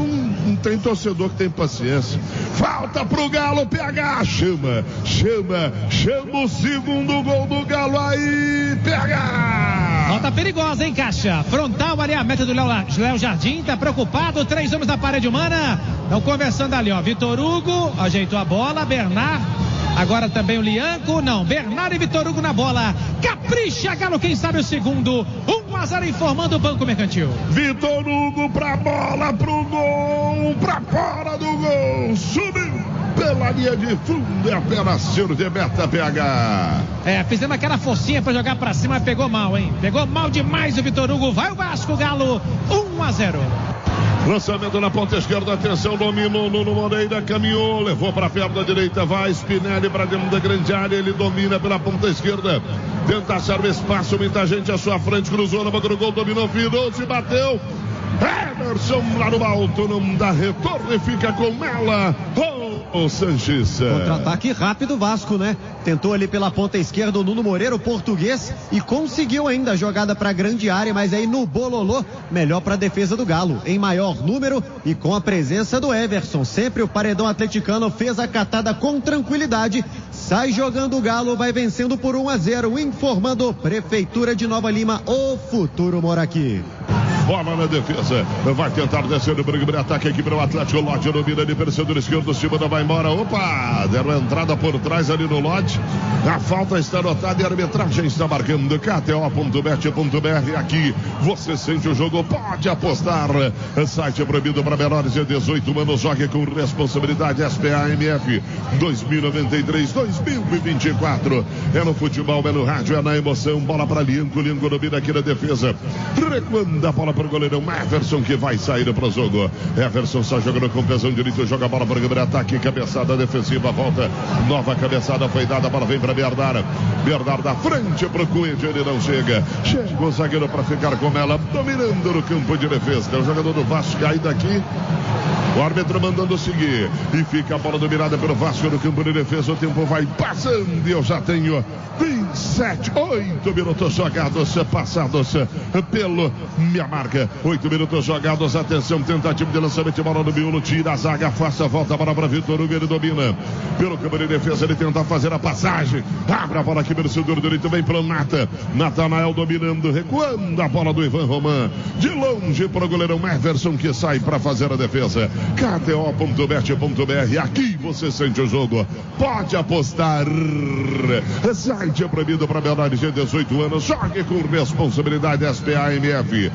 Não tem torcedor que tem paciência. Falta pro Galo, PH. Chama o segundo gol do Galo aí, PH. Falta perigosa, hein, Caixa? Frontal ali, a meta do Léo Jardim, tá preocupado, 3 homens da parede humana, estão conversando ali, ó, Vitor Hugo, ajeitou a bola, Bernard, agora também o Lianco, não, Bernard e Vitor Hugo na bola, capricha, Galo, quem sabe o segundo, 1-0 informando o Banco Mercantil. Vitor Hugo pra bola, pro gol, pra fora do gol, subiu pela linha de fundo, é apenas tiro de meta, PH. Fizemos aquela forcinha pra jogar pra cima, pegou mal, hein? Pegou mal demais o Vitor Hugo, vai o Vasco, Galo, 1-0. Lançamento na ponta esquerda, atenção, dominou Nuno Moreira, caminhou, levou para a perna direita, vai Spinelli para dentro da grande área, ele domina pela ponta esquerda, tenta achar o espaço, muita gente à sua frente, cruzou na boca do gol, dominou, virou, se bateu, Emerson lá no alto, não dá retorno e fica com ela, o Sanches. Contra-ataque rápido Vasco, né? Tentou ali pela ponta esquerda o Nuno Moreira, o português, e conseguiu ainda a jogada para a grande área, mas aí no bololô, melhor para a defesa do Galo, em maior número e com a presença do Everson. Sempre o paredão atleticano fez a catada com tranquilidade, sai jogando o Galo, vai vencendo por 1-0, informando Prefeitura de Nova Lima, o futuro mora aqui. Bola na defesa, vai tentar descer o primeiro ataque aqui para o Atlético. Lodge domina de perseguidor esquerdo, Simona vai embora. Opa, deram entrada por trás ali no Lodge. A falta está anotada e a arbitragem está marcando. KTO.bet.br. Aqui você sente o jogo, pode apostar. Site proibido para menores de 18 anos. Jogue com responsabilidade. SPA-MF 2093-2024. É no futebol, é no rádio, é na emoção. Bola para Lianco. Lianco domina aqui na defesa. Recuando a bola para o goleirão Everson, que vai sair para o jogo. Everson está jogando com pesão direito, joga a bola para o primeiro ataque, cabeçada defensiva, volta, nova cabeçada foi dada, a bola vem para Bernard da frente para o Coelho, ele não chega o zagueiro para ficar com ela, dominando no campo de defesa, o jogador do Vasco cai daqui, o árbitro mandando seguir, e fica a bola dominada pelo Vasco no campo de defesa, o tempo vai passando, e eu já tenho 8 minutos jogados, passados pelo minha marca, 8 minutos jogados, atenção, tentativa de lançamento, bola no miolo, tira a zaga, afasta, volta a bola para Vitor Hugo, ele domina pelo campo de defesa, ele tenta fazer a passagem, abre a bola aqui pelo setor direito, vem para o Natanael dominando, recuando a bola do Ivan Roman, de longe para o goleirão Everson, que sai para fazer a defesa. KTO.bet.br, aqui você sente o jogo, pode apostar. Site é proibido para menores de 18 anos, jogue com responsabilidade. SPA-MF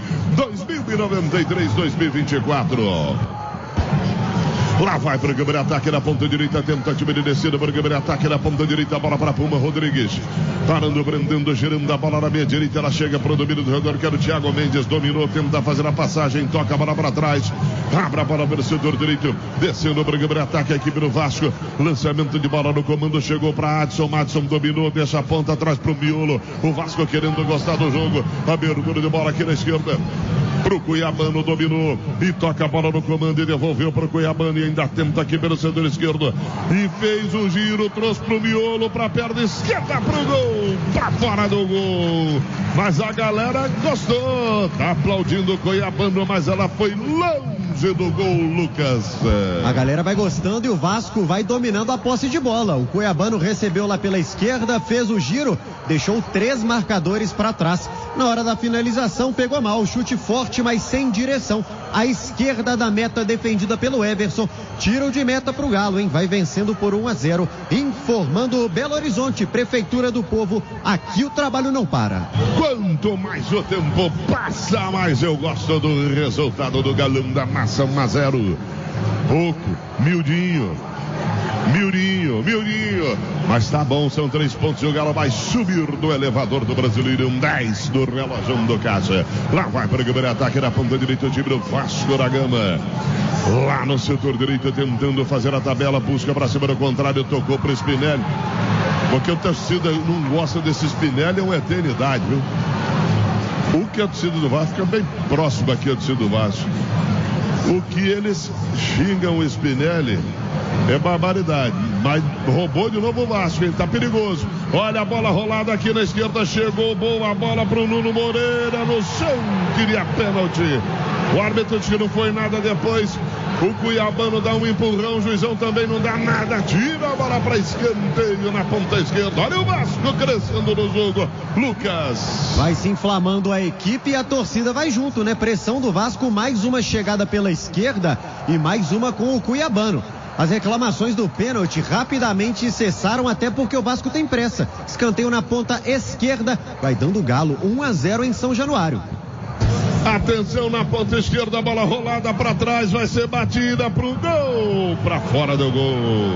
2093-2024. Lá vai para o câmera ataque na ponta direita, tentativa de descida para o câmera ataque na ponta direita, a bola para Puma Rodrigues, parando, prendendo, girando a bola na meia direita, ela chega para o domínio do jogador, que era o Thiago Mendes, dominou, tenta fazer a passagem, toca a bola para trás, abre a bola pelo setor direito, descendo para o câmera ataque a equipe do Vasco, lançamento de bola no comando, chegou para Adson dominou, deixa a ponta atrás para o miolo, o Vasco querendo gostar do jogo, abertura de bola aqui na esquerda, pro Cuiabano, dominou e toca a bola no comando e devolveu pro Cuiabano e ainda tenta aqui pelo setor esquerdo e fez o giro, trouxe pro miolo, pra perna esquerda, pro gol, pra fora do gol, mas a galera gostou, tá aplaudindo o Cuiabano, mas ela foi longe do gol, Lucas. A galera vai gostando e o Vasco vai dominando a posse de bola. O Cuiabano recebeu lá pela esquerda, fez o giro, deixou 3 marcadores para trás. Na hora da finalização pegou mal, o chute forte, mas sem direção. A esquerda da meta defendida pelo Everson. Tiro de meta pro Galo, hein? Vai vencendo por 1-0. Informando Belo Horizonte, Prefeitura do Povo. Aqui o trabalho não para. Quanto mais o tempo passa, mais eu gosto do resultado do Galão da Massa. 1-0. Pouco, miudinho. Mas tá bom, são 3 pontos e o Galo vai subir do elevador do Brasileiro. 10 do relógio do Caixa. Lá vai para o primeiro ataque na ponta direita, o time do Vasco da Gama. Lá no setor direito, tentando fazer a tabela, busca para cima do contrário, tocou para Spinelli. Porque a torcida não gosta desse Spinelli, é uma eternidade, viu? O que a torcida do Vasco fica bem próximo aqui a torcida do Vasco. O que eles xingam o Spinelli é barbaridade, mas roubou de novo o Vasco, hein? Tá perigoso. Olha a bola rolada aqui na esquerda, chegou boa bola pro Nuno Moreira no chão, queria pênalti. O árbitro disse que não foi nada depois, O Cuiabano dá um empurrão, o Juizão também não dá nada. Tira a bola para escanteio na ponta esquerda. Olha o Vasco crescendo no jogo. Lucas. Vai se inflamando a equipe e a torcida vai junto, né? Pressão do Vasco, mais uma chegada pela esquerda e mais uma com o Cuiabano. As reclamações do pênalti rapidamente cessaram, até porque o Vasco tem pressa. Escanteio na ponta esquerda, vai dando Galo 1-0 em São Januário. Atenção na ponta esquerda, a bola rolada para trás, vai ser batida pro gol, para fora do gol.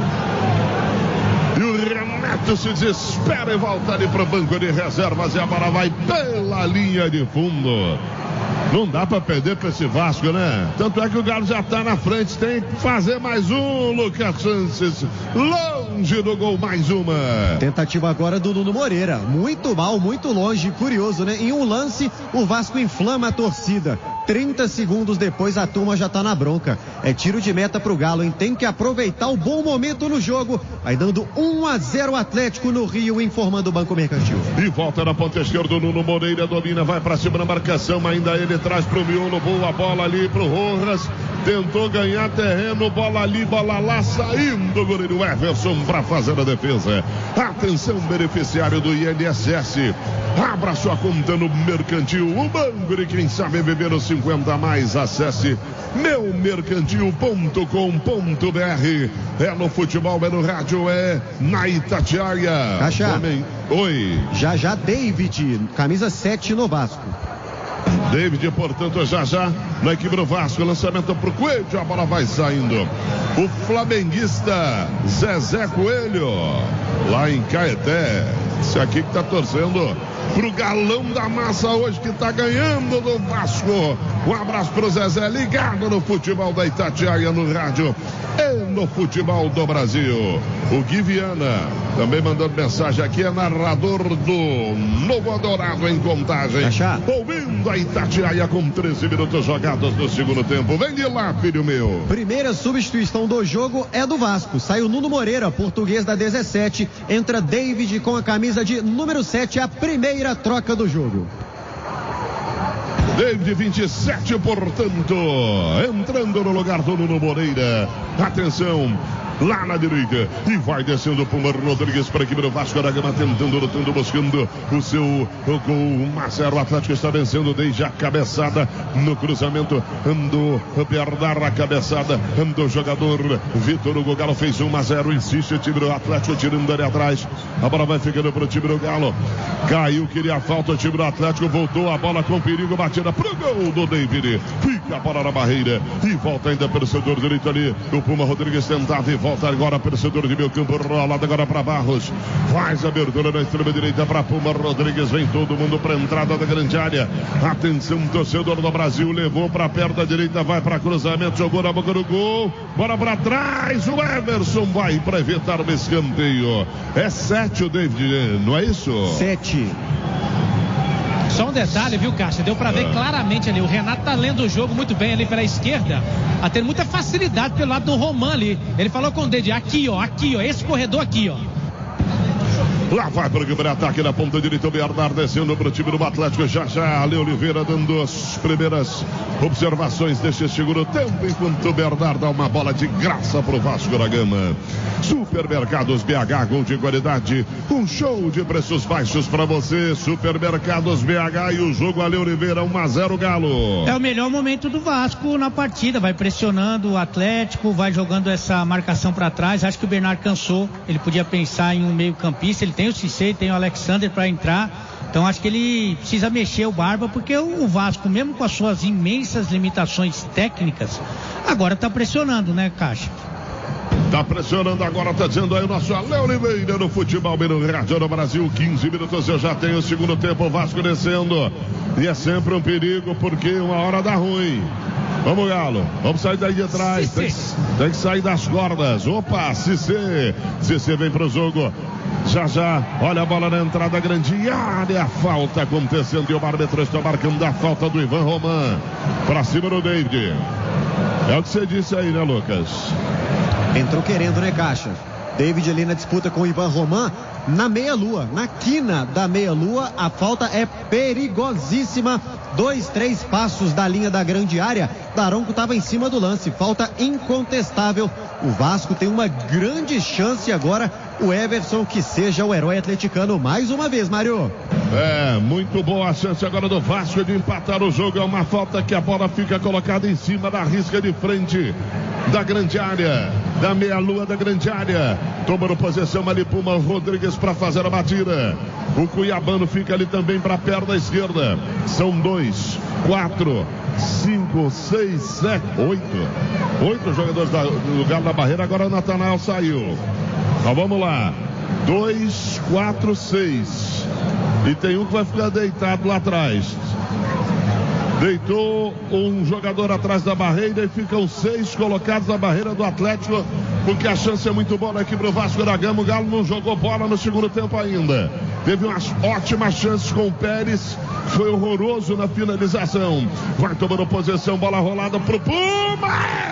E o Renato se desespera e volta ali pro banco de reservas e a bola vai pela linha de fundo. Não dá para perder para esse Vasco, né? Tanto é que o Galo já tá na frente, tem que fazer mais um, Lucas Sanches. Longe do gol, mais uma. Tentativa agora do Nuno Moreira. Muito mal, muito longe. Curioso, né? Em um lance, o Vasco inflama a torcida. 30 segundos depois, a turma já tá na bronca. É tiro de meta pro Galo, hein? Tem que aproveitar o bom momento no jogo. Vai dando 1-0 Atlético no Rio, informando o Banco Mercantil. E volta na ponta esquerda, o Nuno Moreira domina, vai pra cima na marcação, ainda ele traz pro miolo, boa bola ali pro Rojas. Tentou ganhar terreno, bola ali, bola lá, saindo o goleiro Everson para fazer a defesa. Atenção, beneficiário do INSS. Abra sua conta no Mercantil, o banco de quem sabe viver os 50 a mais. Acesse meumercantil.com.br. É no futebol, é no rádio, é na Itatiaia. Caixa. Oi. Já David, camisa 7 no Vasco. David, portanto, já na equipe do Vasco, lançamento pro Coelho, a bola vai saindo. O flamenguista Zezé Coelho, lá em Caeté, esse aqui que tá torcendo pro galão da massa hoje, que tá ganhando do Vasco. Um abraço pro Zezé, ligado no futebol da Itatiaia, no rádio e no futebol do Brasil. O Gui Viana também mandando mensagem aqui, é narrador do Novo Adorado em Contagem. Ouvindo a Itatiaia com 13 minutos jogados no segundo tempo. Vem de lá, filho meu. Primeira substituição do jogo é do Vasco. Sai o Nuno Moreira, português da 17. Entra David com a camisa de número 7, a primeira troca do jogo. David 27, portanto, entrando no lugar do Nuno Moreira. Atenção, lá na direita, e vai descendo o Puma Rodrigues para a equipe do Vasco da Gama, tentando, lutando, buscando o seu gol. 1-0, o Atlético está vencendo desde a cabeçada no cruzamento, andou a perder a cabeçada, andou o jogador Vitor Hugo. Galo fez 1-0, insiste o time do Atlético, tirando ali atrás, a bola vai ficando para o time do Galo, caiu, queria a falta, o time do Atlético voltou, a bola com perigo, batida pro gol do David, fica a bola na barreira, e volta ainda pelo setor direito ali, o Puma Rodrigues tentava e volta agora pelo setor de meio campo, rolado agora para Barros, faz a abertura na extrema direita para Puma Rodrigues, vem todo mundo para a entrada da grande área. Atenção, torcedor do Brasil, levou para perto da direita, vai para cruzamento, jogou na boca do gol, bora para trás, o Everson vai para evitar o escanteio. É 7 o David, não é isso? 7. Só um detalhe, viu, Caixa? Deu pra ver claramente ali. O Renato tá lendo o jogo muito bem ali pela esquerda. Tá tendo muita facilidade pelo lado do Roman ali. Ele falou com o dedo, aqui, ó, esse corredor aqui, ó. Lá vai para o ataque na ponta direita, o Bernardo descendo para o time do Atlético. Já Ale Oliveira dando as primeiras observações deste segundo tempo, enquanto o Bernardo dá uma bola de graça para o Vasco da Gama. Supermercados BH, gol de qualidade, um show de preços baixos para você. Supermercados BH e o jogo Ale Oliveira, 1-0 Galo. É o melhor momento do Vasco na partida, vai pressionando o Atlético, vai jogando essa marcação para trás. Acho que o Bernardo cansou, ele podia pensar em um meio campista, ele tem o Cissé, tem o Alexander para entrar, então acho que ele precisa mexer o Barba, porque o Vasco, mesmo com as suas imensas limitações técnicas, agora está pressionando, né, Caixa? Tá pressionando agora, tá dizendo aí o nosso Ale Oliveira no futebol no rádio no Brasil. 15 minutos, eu já tenho o segundo tempo, o Vasco descendo, e é sempre um perigo, porque uma hora dá ruim. Vamos, Galo, vamos sair daí de trás, tem que sair das cordas. Opa, Cissé vem pro jogo. Já, olha a bola na entrada, grande área, falta acontecendo e o árbitro está marcando a falta do Ivan Roman pra cima do David. É o que você disse aí, né, Lucas? Entrou querendo, né, Caixa? David ali na disputa com o Ivan Roman, na meia-lua, na quina da meia-lua, a falta é perigosíssima. 2, 3 passos da linha da grande área. Daronco estava em cima do lance, falta incontestável. O Vasco tem uma grande chance agora, o Everson, que seja o herói atleticano mais uma vez, Mário. Muito boa a chance agora do Vasco de empatar o jogo. É uma falta que a bola fica colocada em cima da risca de frente da grande área, da meia-lua da grande área. Tomando posição ali Puma Rodrigues para fazer a batida. O Cuiabano fica ali também para a perna esquerda. São 2, 4, 5, 6, 7, 8 jogadores do lugar da barreira. Agora o Natanael saiu. Então vamos lá. 2, 4, 6. E tem um que vai ficar deitado lá atrás. Deitou um jogador atrás da barreira e ficam 6 colocados na barreira do Atlético, porque a chance é muito boa aqui pro Vasco da Gama. O Galo não jogou bola no segundo tempo ainda. Teve umas ótimas chances com o Pérez, foi horroroso na finalização. Vai tomando posição, bola rolada pro Puma.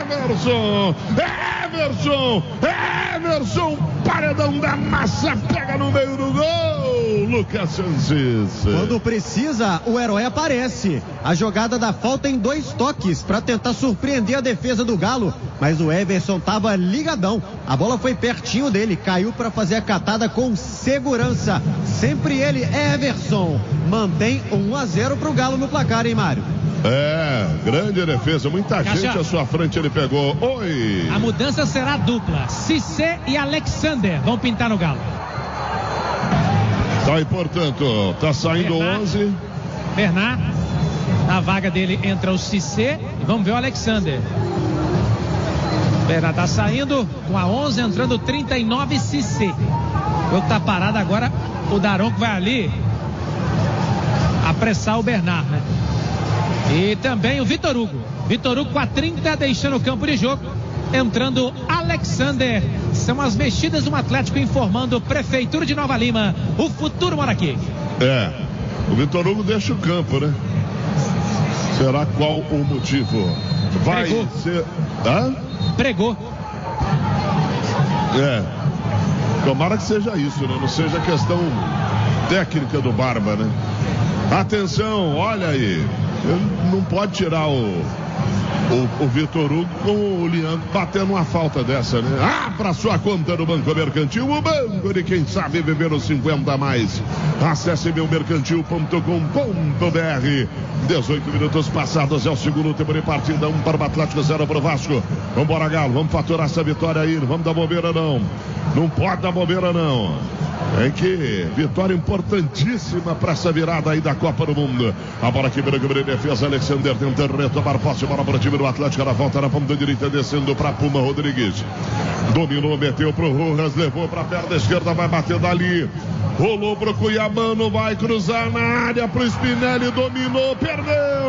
Everson, paredão da massa, pega no meio do gol. Lucas Sanches. Quando precisa, o herói aparece. A jogada da falta em 2 toques para tentar surpreender a defesa do Galo, mas o Everson estava ligadão. A bola foi pertinho dele, caiu para fazer a catada com segurança. Sempre ele, Everson, mantém 1-0 pro Galo no placar, hein, Mário? Grande defesa, muita gente à sua frente ele pegou. Oi! A mudança será dupla, Cissé e Alexander vão pintar no Galo. Tá aí, portanto, tá saindo Bernard, 11. Bernard, na vaga dele entra o Cissé e vamos ver o Alexander. Bernard tá saindo com a 11, entrando 39 Cissé. O jogo tá parado agora, o Daronco vai ali apressar o Bernard, né? E também o Vitor Hugo. Vitor Hugo com a 30 deixando o campo de jogo. Entrando Alexander. São as mexidas do Atlético informando Prefeitura de Nova Lima. O futuro mora aqui. O Vitor Hugo deixa o campo, né? Será qual o motivo? Vai Pregou. ser... Pregou. Tomara que seja isso, né? Não seja questão técnica do Barba, né? Atenção, olha aí. Ele não pode tirar o Vitor Hugo com o Lian batendo uma falta dessa, né? Para sua conta no Banco Mercantil, o banco de quem sabe viver os 50 a mais. Acesse meumercantil.com.br. 18 minutos passados, é o segundo tempo de partida. 1 para o Atlético, 0 para o Vasco. Vambora, Galo, vamos faturar essa vitória aí. Não vamos dar bobeira, não. Não pode dar bobeira, não. É que vitória importantíssima para essa virada aí da Copa do Mundo. A bola que vira de defesa, Alexander tenta retomar posse, bola para o time do Atlético, na volta na ponta direita, descendo para Puma Rodrigues. Dominou, meteu pro Rojas, levou para a perna esquerda, vai bater dali. Rolou pro Cuiabano, vai cruzar na área pro Spinelli, dominou, perdeu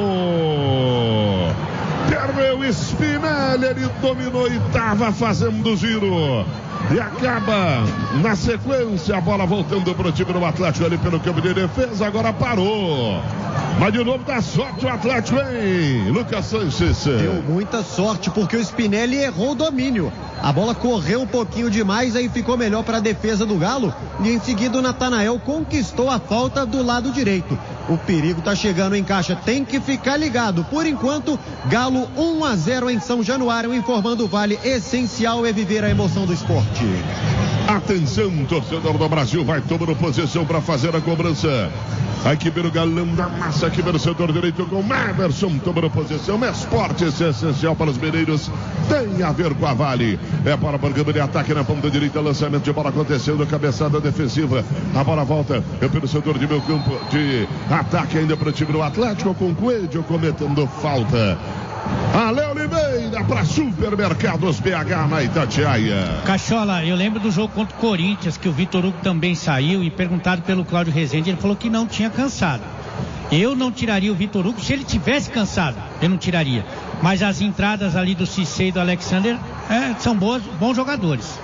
Spinelli, ele dominou e estava fazendo giro. E acaba, na sequência, a bola voltando para o time do Atlético ali pelo campo de defesa, agora parou. Mas de novo dá sorte o Atlético, hein? Lucas Sanches. Deu muita sorte porque o Spinelli errou o domínio. A bola correu um pouquinho demais, aí ficou melhor para a defesa do Galo. E em seguida o Natanael conquistou a falta do lado direito. O perigo tá chegando em caixa, tem que ficar ligado. Por enquanto, Galo 1-0 em São Januário, informando o Vale. Essencial é viver a emoção do esporte. Atenção, torcedor do Brasil, vai tomando posição para fazer a cobrança. Aqui pelo galão da massa, aqui pelo setor direito com Everson, tomando posição. Esportes é essencial para os mineiros, tem a ver com a Vale. É para o programa de ataque na ponta direita, lançamento de bola acontecendo, cabeçada defensiva. A bola volta pelo setor de meio campo de ataque ainda para o time do Atlético, com Coelho cometendo falta. Ale Oliveira para Supermercados BH na Itatiaia. Cachola, eu lembro do jogo contra o Corinthians, que o Vitor Hugo também saiu, e perguntado pelo Cláudio Rezende, ele falou que não tinha cansado. Eu não tiraria o Vitor Hugo, se ele tivesse cansado, eu não tiraria. Mas as entradas ali do Cissé e do Alexander são bons jogadores.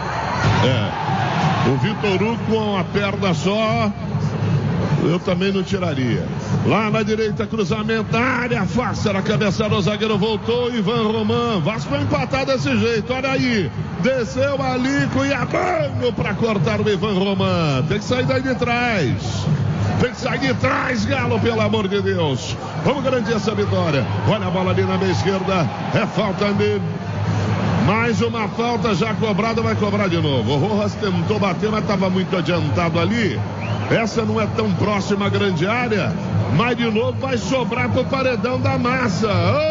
O Vitor Hugo com a perna só, eu também não tiraria. Lá na direita, cruzamento, área, afasta na cabeçada, o zagueiro voltou, Ivan Roman. Vasco vai empatar desse jeito, olha aí. Desceu ali, Cuiabano para cortar o Ivan Roman. Tem que sair daí de trás. Tem que sair de trás, Galo, pelo amor de Deus. Vamos garantir essa vitória. Olha a bola ali na meia esquerda. É falta nele. Mais uma falta já cobrada, vai cobrar de novo. O Rojas tentou bater, mas estava muito adiantado ali. Essa não é tão próxima à grande área, mas de novo vai sobrar pro paredão da massa.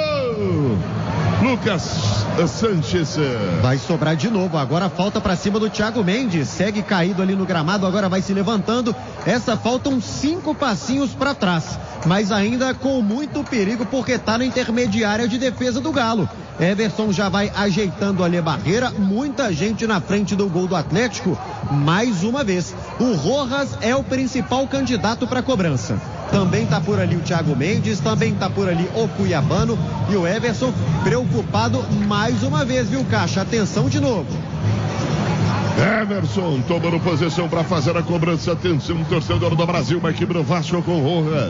Lucas Sanches. Vai sobrar de novo. Agora falta para cima do Thiago Mendes. Segue caído ali no gramado. Agora vai se levantando. Essa faltam 5 passinhos para trás. Mas ainda com muito perigo, porque está na intermediária de defesa do Galo. Everson já vai ajeitando ali a barreira. Muita gente na frente do gol do Atlético. Mais uma vez. O Rojas é o principal candidato para cobrança. Também está por ali o Thiago Mendes, também está por ali o Cuiabano e o Everson preocupado mais uma vez, viu, Caixa? Atenção de novo. Everson tomando posição para fazer a cobrança. Atenção, torcedor do Brasil, uma equipe do Vasco com Rojas.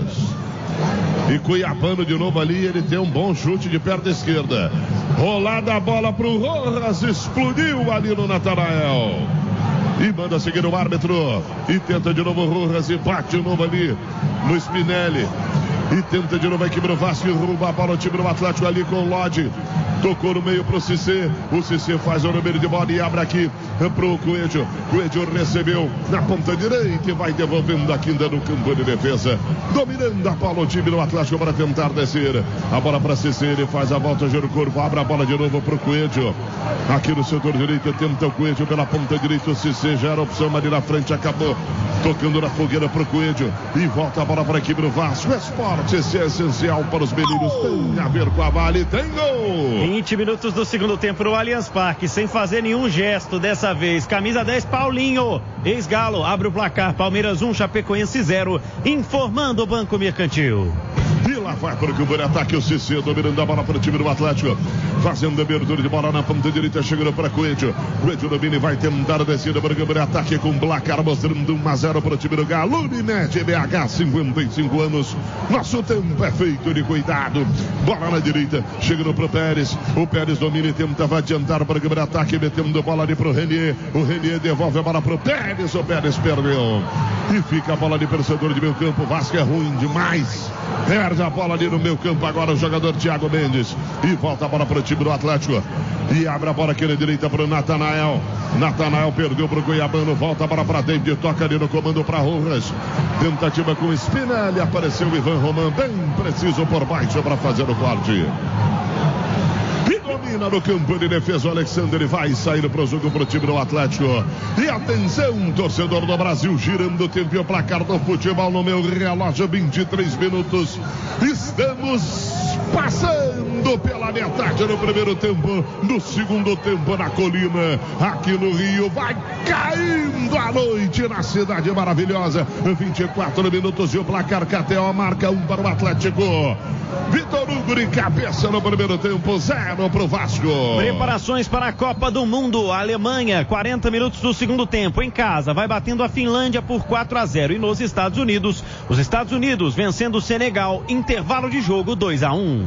E Cuiabano de novo ali, ele tem um bom chute de perna esquerda. Rolada a bola pro Rojas, explodiu ali no Natanael. E manda seguir o árbitro. E tenta de novo o Rojas e bate de novo ali no Spinelli. E tenta de novo a equipe do Vasco e rouba a bola o time do Atlético ali com o Lodi. Tocou no meio pro Cissé. O Cissé faz o número de bola e abre aqui pro Coelho. Coelho recebeu na ponta direita e vai devolvendo aqui ainda no campo de defesa. Dominando a bola o time do Atlético para tentar descer. A bola para Cissé, ele faz a volta, giro curvo, abre a bola de novo pro Coelho. Aqui no setor direito, tenta o Coelho pela ponta direita. O Cissé já era opção ali na frente, acabou tocando na fogueira pro Coelho. E volta a bola para a equipe do Vasco. Esporte, esse é essencial para os meninos. Tem a ver com a Vale, tem gol! 20 minutos do segundo tempo no Allianz Parque, sem fazer nenhum gesto dessa vez. Camisa 10, Paulinho, ex-Galo, abre o placar. Palmeiras 1, Chapecoense 0, informando o Banco Mercantil. E lá vai para o campo de ataque o Cissé, dominando a bola para o time do Atlético. Fazendo abertura de bola na ponta direita, chegando para Coelho. Coelho domina e vai tentar a descida para o campo de ataque com placar mostrando 1-0 para o time do Galo. Unimed BH, 55 anos. Nosso tempo é feito de cuidado. Bola na direita, chegando para o Pérez. O Pérez domina e tentava adiantar para o campo de ataque, metendo a bola ali para o Renier. O Renier devolve a bola para o Pérez. O Pérez perdeu. E fica a bola ali para o setor de meio campo. O Vasco é ruim demais. Perde a bola ali no meio campo agora o jogador Thiago Mendes. E volta a bola para o time do Atlético. E abre a bola aqui na direita para o Natanael. Natanael perdeu para o Cuiabano. Volta a bola para David. Toca ali no comando para Rojas. Tentativa com o Spinelli. Apareceu o Ivan Roman bem preciso por baixo para fazer o corte. Domina no campo de defesa o Alexander e vai sair para o jogo para o time do Atlético. E atenção, torcedor do Brasil, girando o tempo e o placar do futebol no meu relógio, 23 minutos. Estamos passando pela metade no primeiro tempo, no segundo tempo na colina, aqui no Rio, vai caindo a noite na cidade maravilhosa. 24 minutos e o placar KTO marca 1 para o Atlético. Vitor Hugo de cabeça no primeiro tempo, 0 para o Vasco. Preparações para a Copa do Mundo. A Alemanha, 40 minutos do segundo tempo, em casa, vai batendo a Finlândia por 4-0. E nos Estados Unidos, os Estados Unidos vencendo o Senegal, intervalo de jogo 2-1.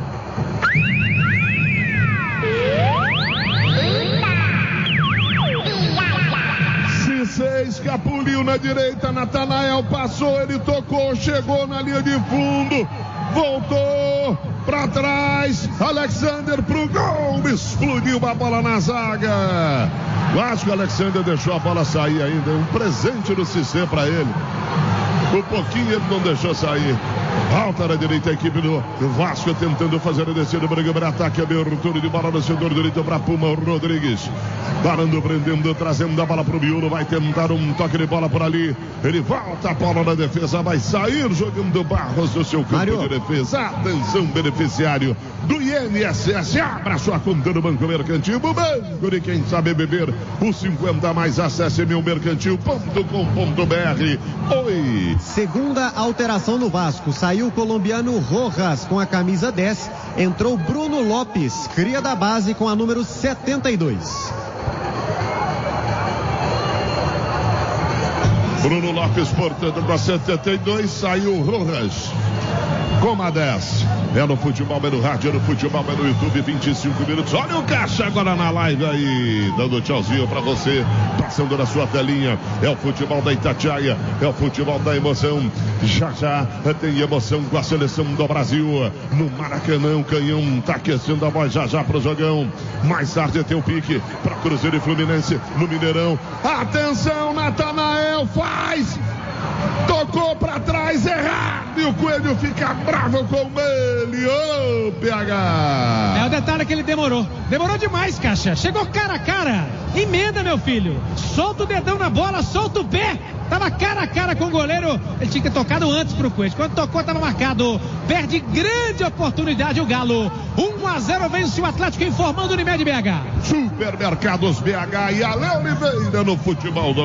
Cissé escapuliu na direita, Natanael passou, ele tocou, chegou na linha de fundo, voltou para trás, Alexander pro gol, explodiu a bola na zaga. Acho que o Alexander deixou a bola sair ainda, um presente do Cissé para ele. Um pouquinho ele não deixou sair. Alta na direita a equipe do Vasco tentando fazer a descida para ataque, abertura de bola no setor direito para Puma Rodrigues. Parando, prendendo, trazendo a bola para o Miolo, vai tentar um toque de bola por ali. Ele volta a bola na defesa, vai sair jogando Barros do seu campo de defesa. Atenção, beneficiário do INSS, abra sua conta no Banco Mercantil, o banco de quem sabe beber. O 50 mais, acesse meumercantil.com.br. Oi. Segunda alteração no Vasco, saiu o colombiano Rojas com a camisa 10, entrou Bruno Lopes, cria da base com a número 72. Bruno Lopes, portanto, com a 72, saiu Rojas com a 10. É no futebol, é no rádio, é no futebol, é no YouTube, 25 minutos. Olha o Caixa agora na live aí, dando tchauzinho pra você, passando na sua telinha. É o futebol da Itatiaia, é o futebol da emoção. Já já tem emoção com a seleção do Brasil. No Maracanã, o Canhão tá aquecendo a voz já já pro jogão. Mais tarde tem o pique pra Cruzeiro e Fluminense no Mineirão. Atenção, Natanael, faz! Tocou pra trás, errado, e o Coelho fica bravo com ele. Ô, PH! É o detalhe que ele demorou demais, Caixa, chegou cara a cara, emenda, meu filho, solta o dedão na bola, solta o pé, tava cara a cara com o goleiro, ele tinha que ter tocado antes pro Coelho, quando tocou tava marcado, perde grande oportunidade o Galo. 1-0 vence o Atlético, informando o Unimed BH. Supermercados BH e Alê Oliveira no futebol do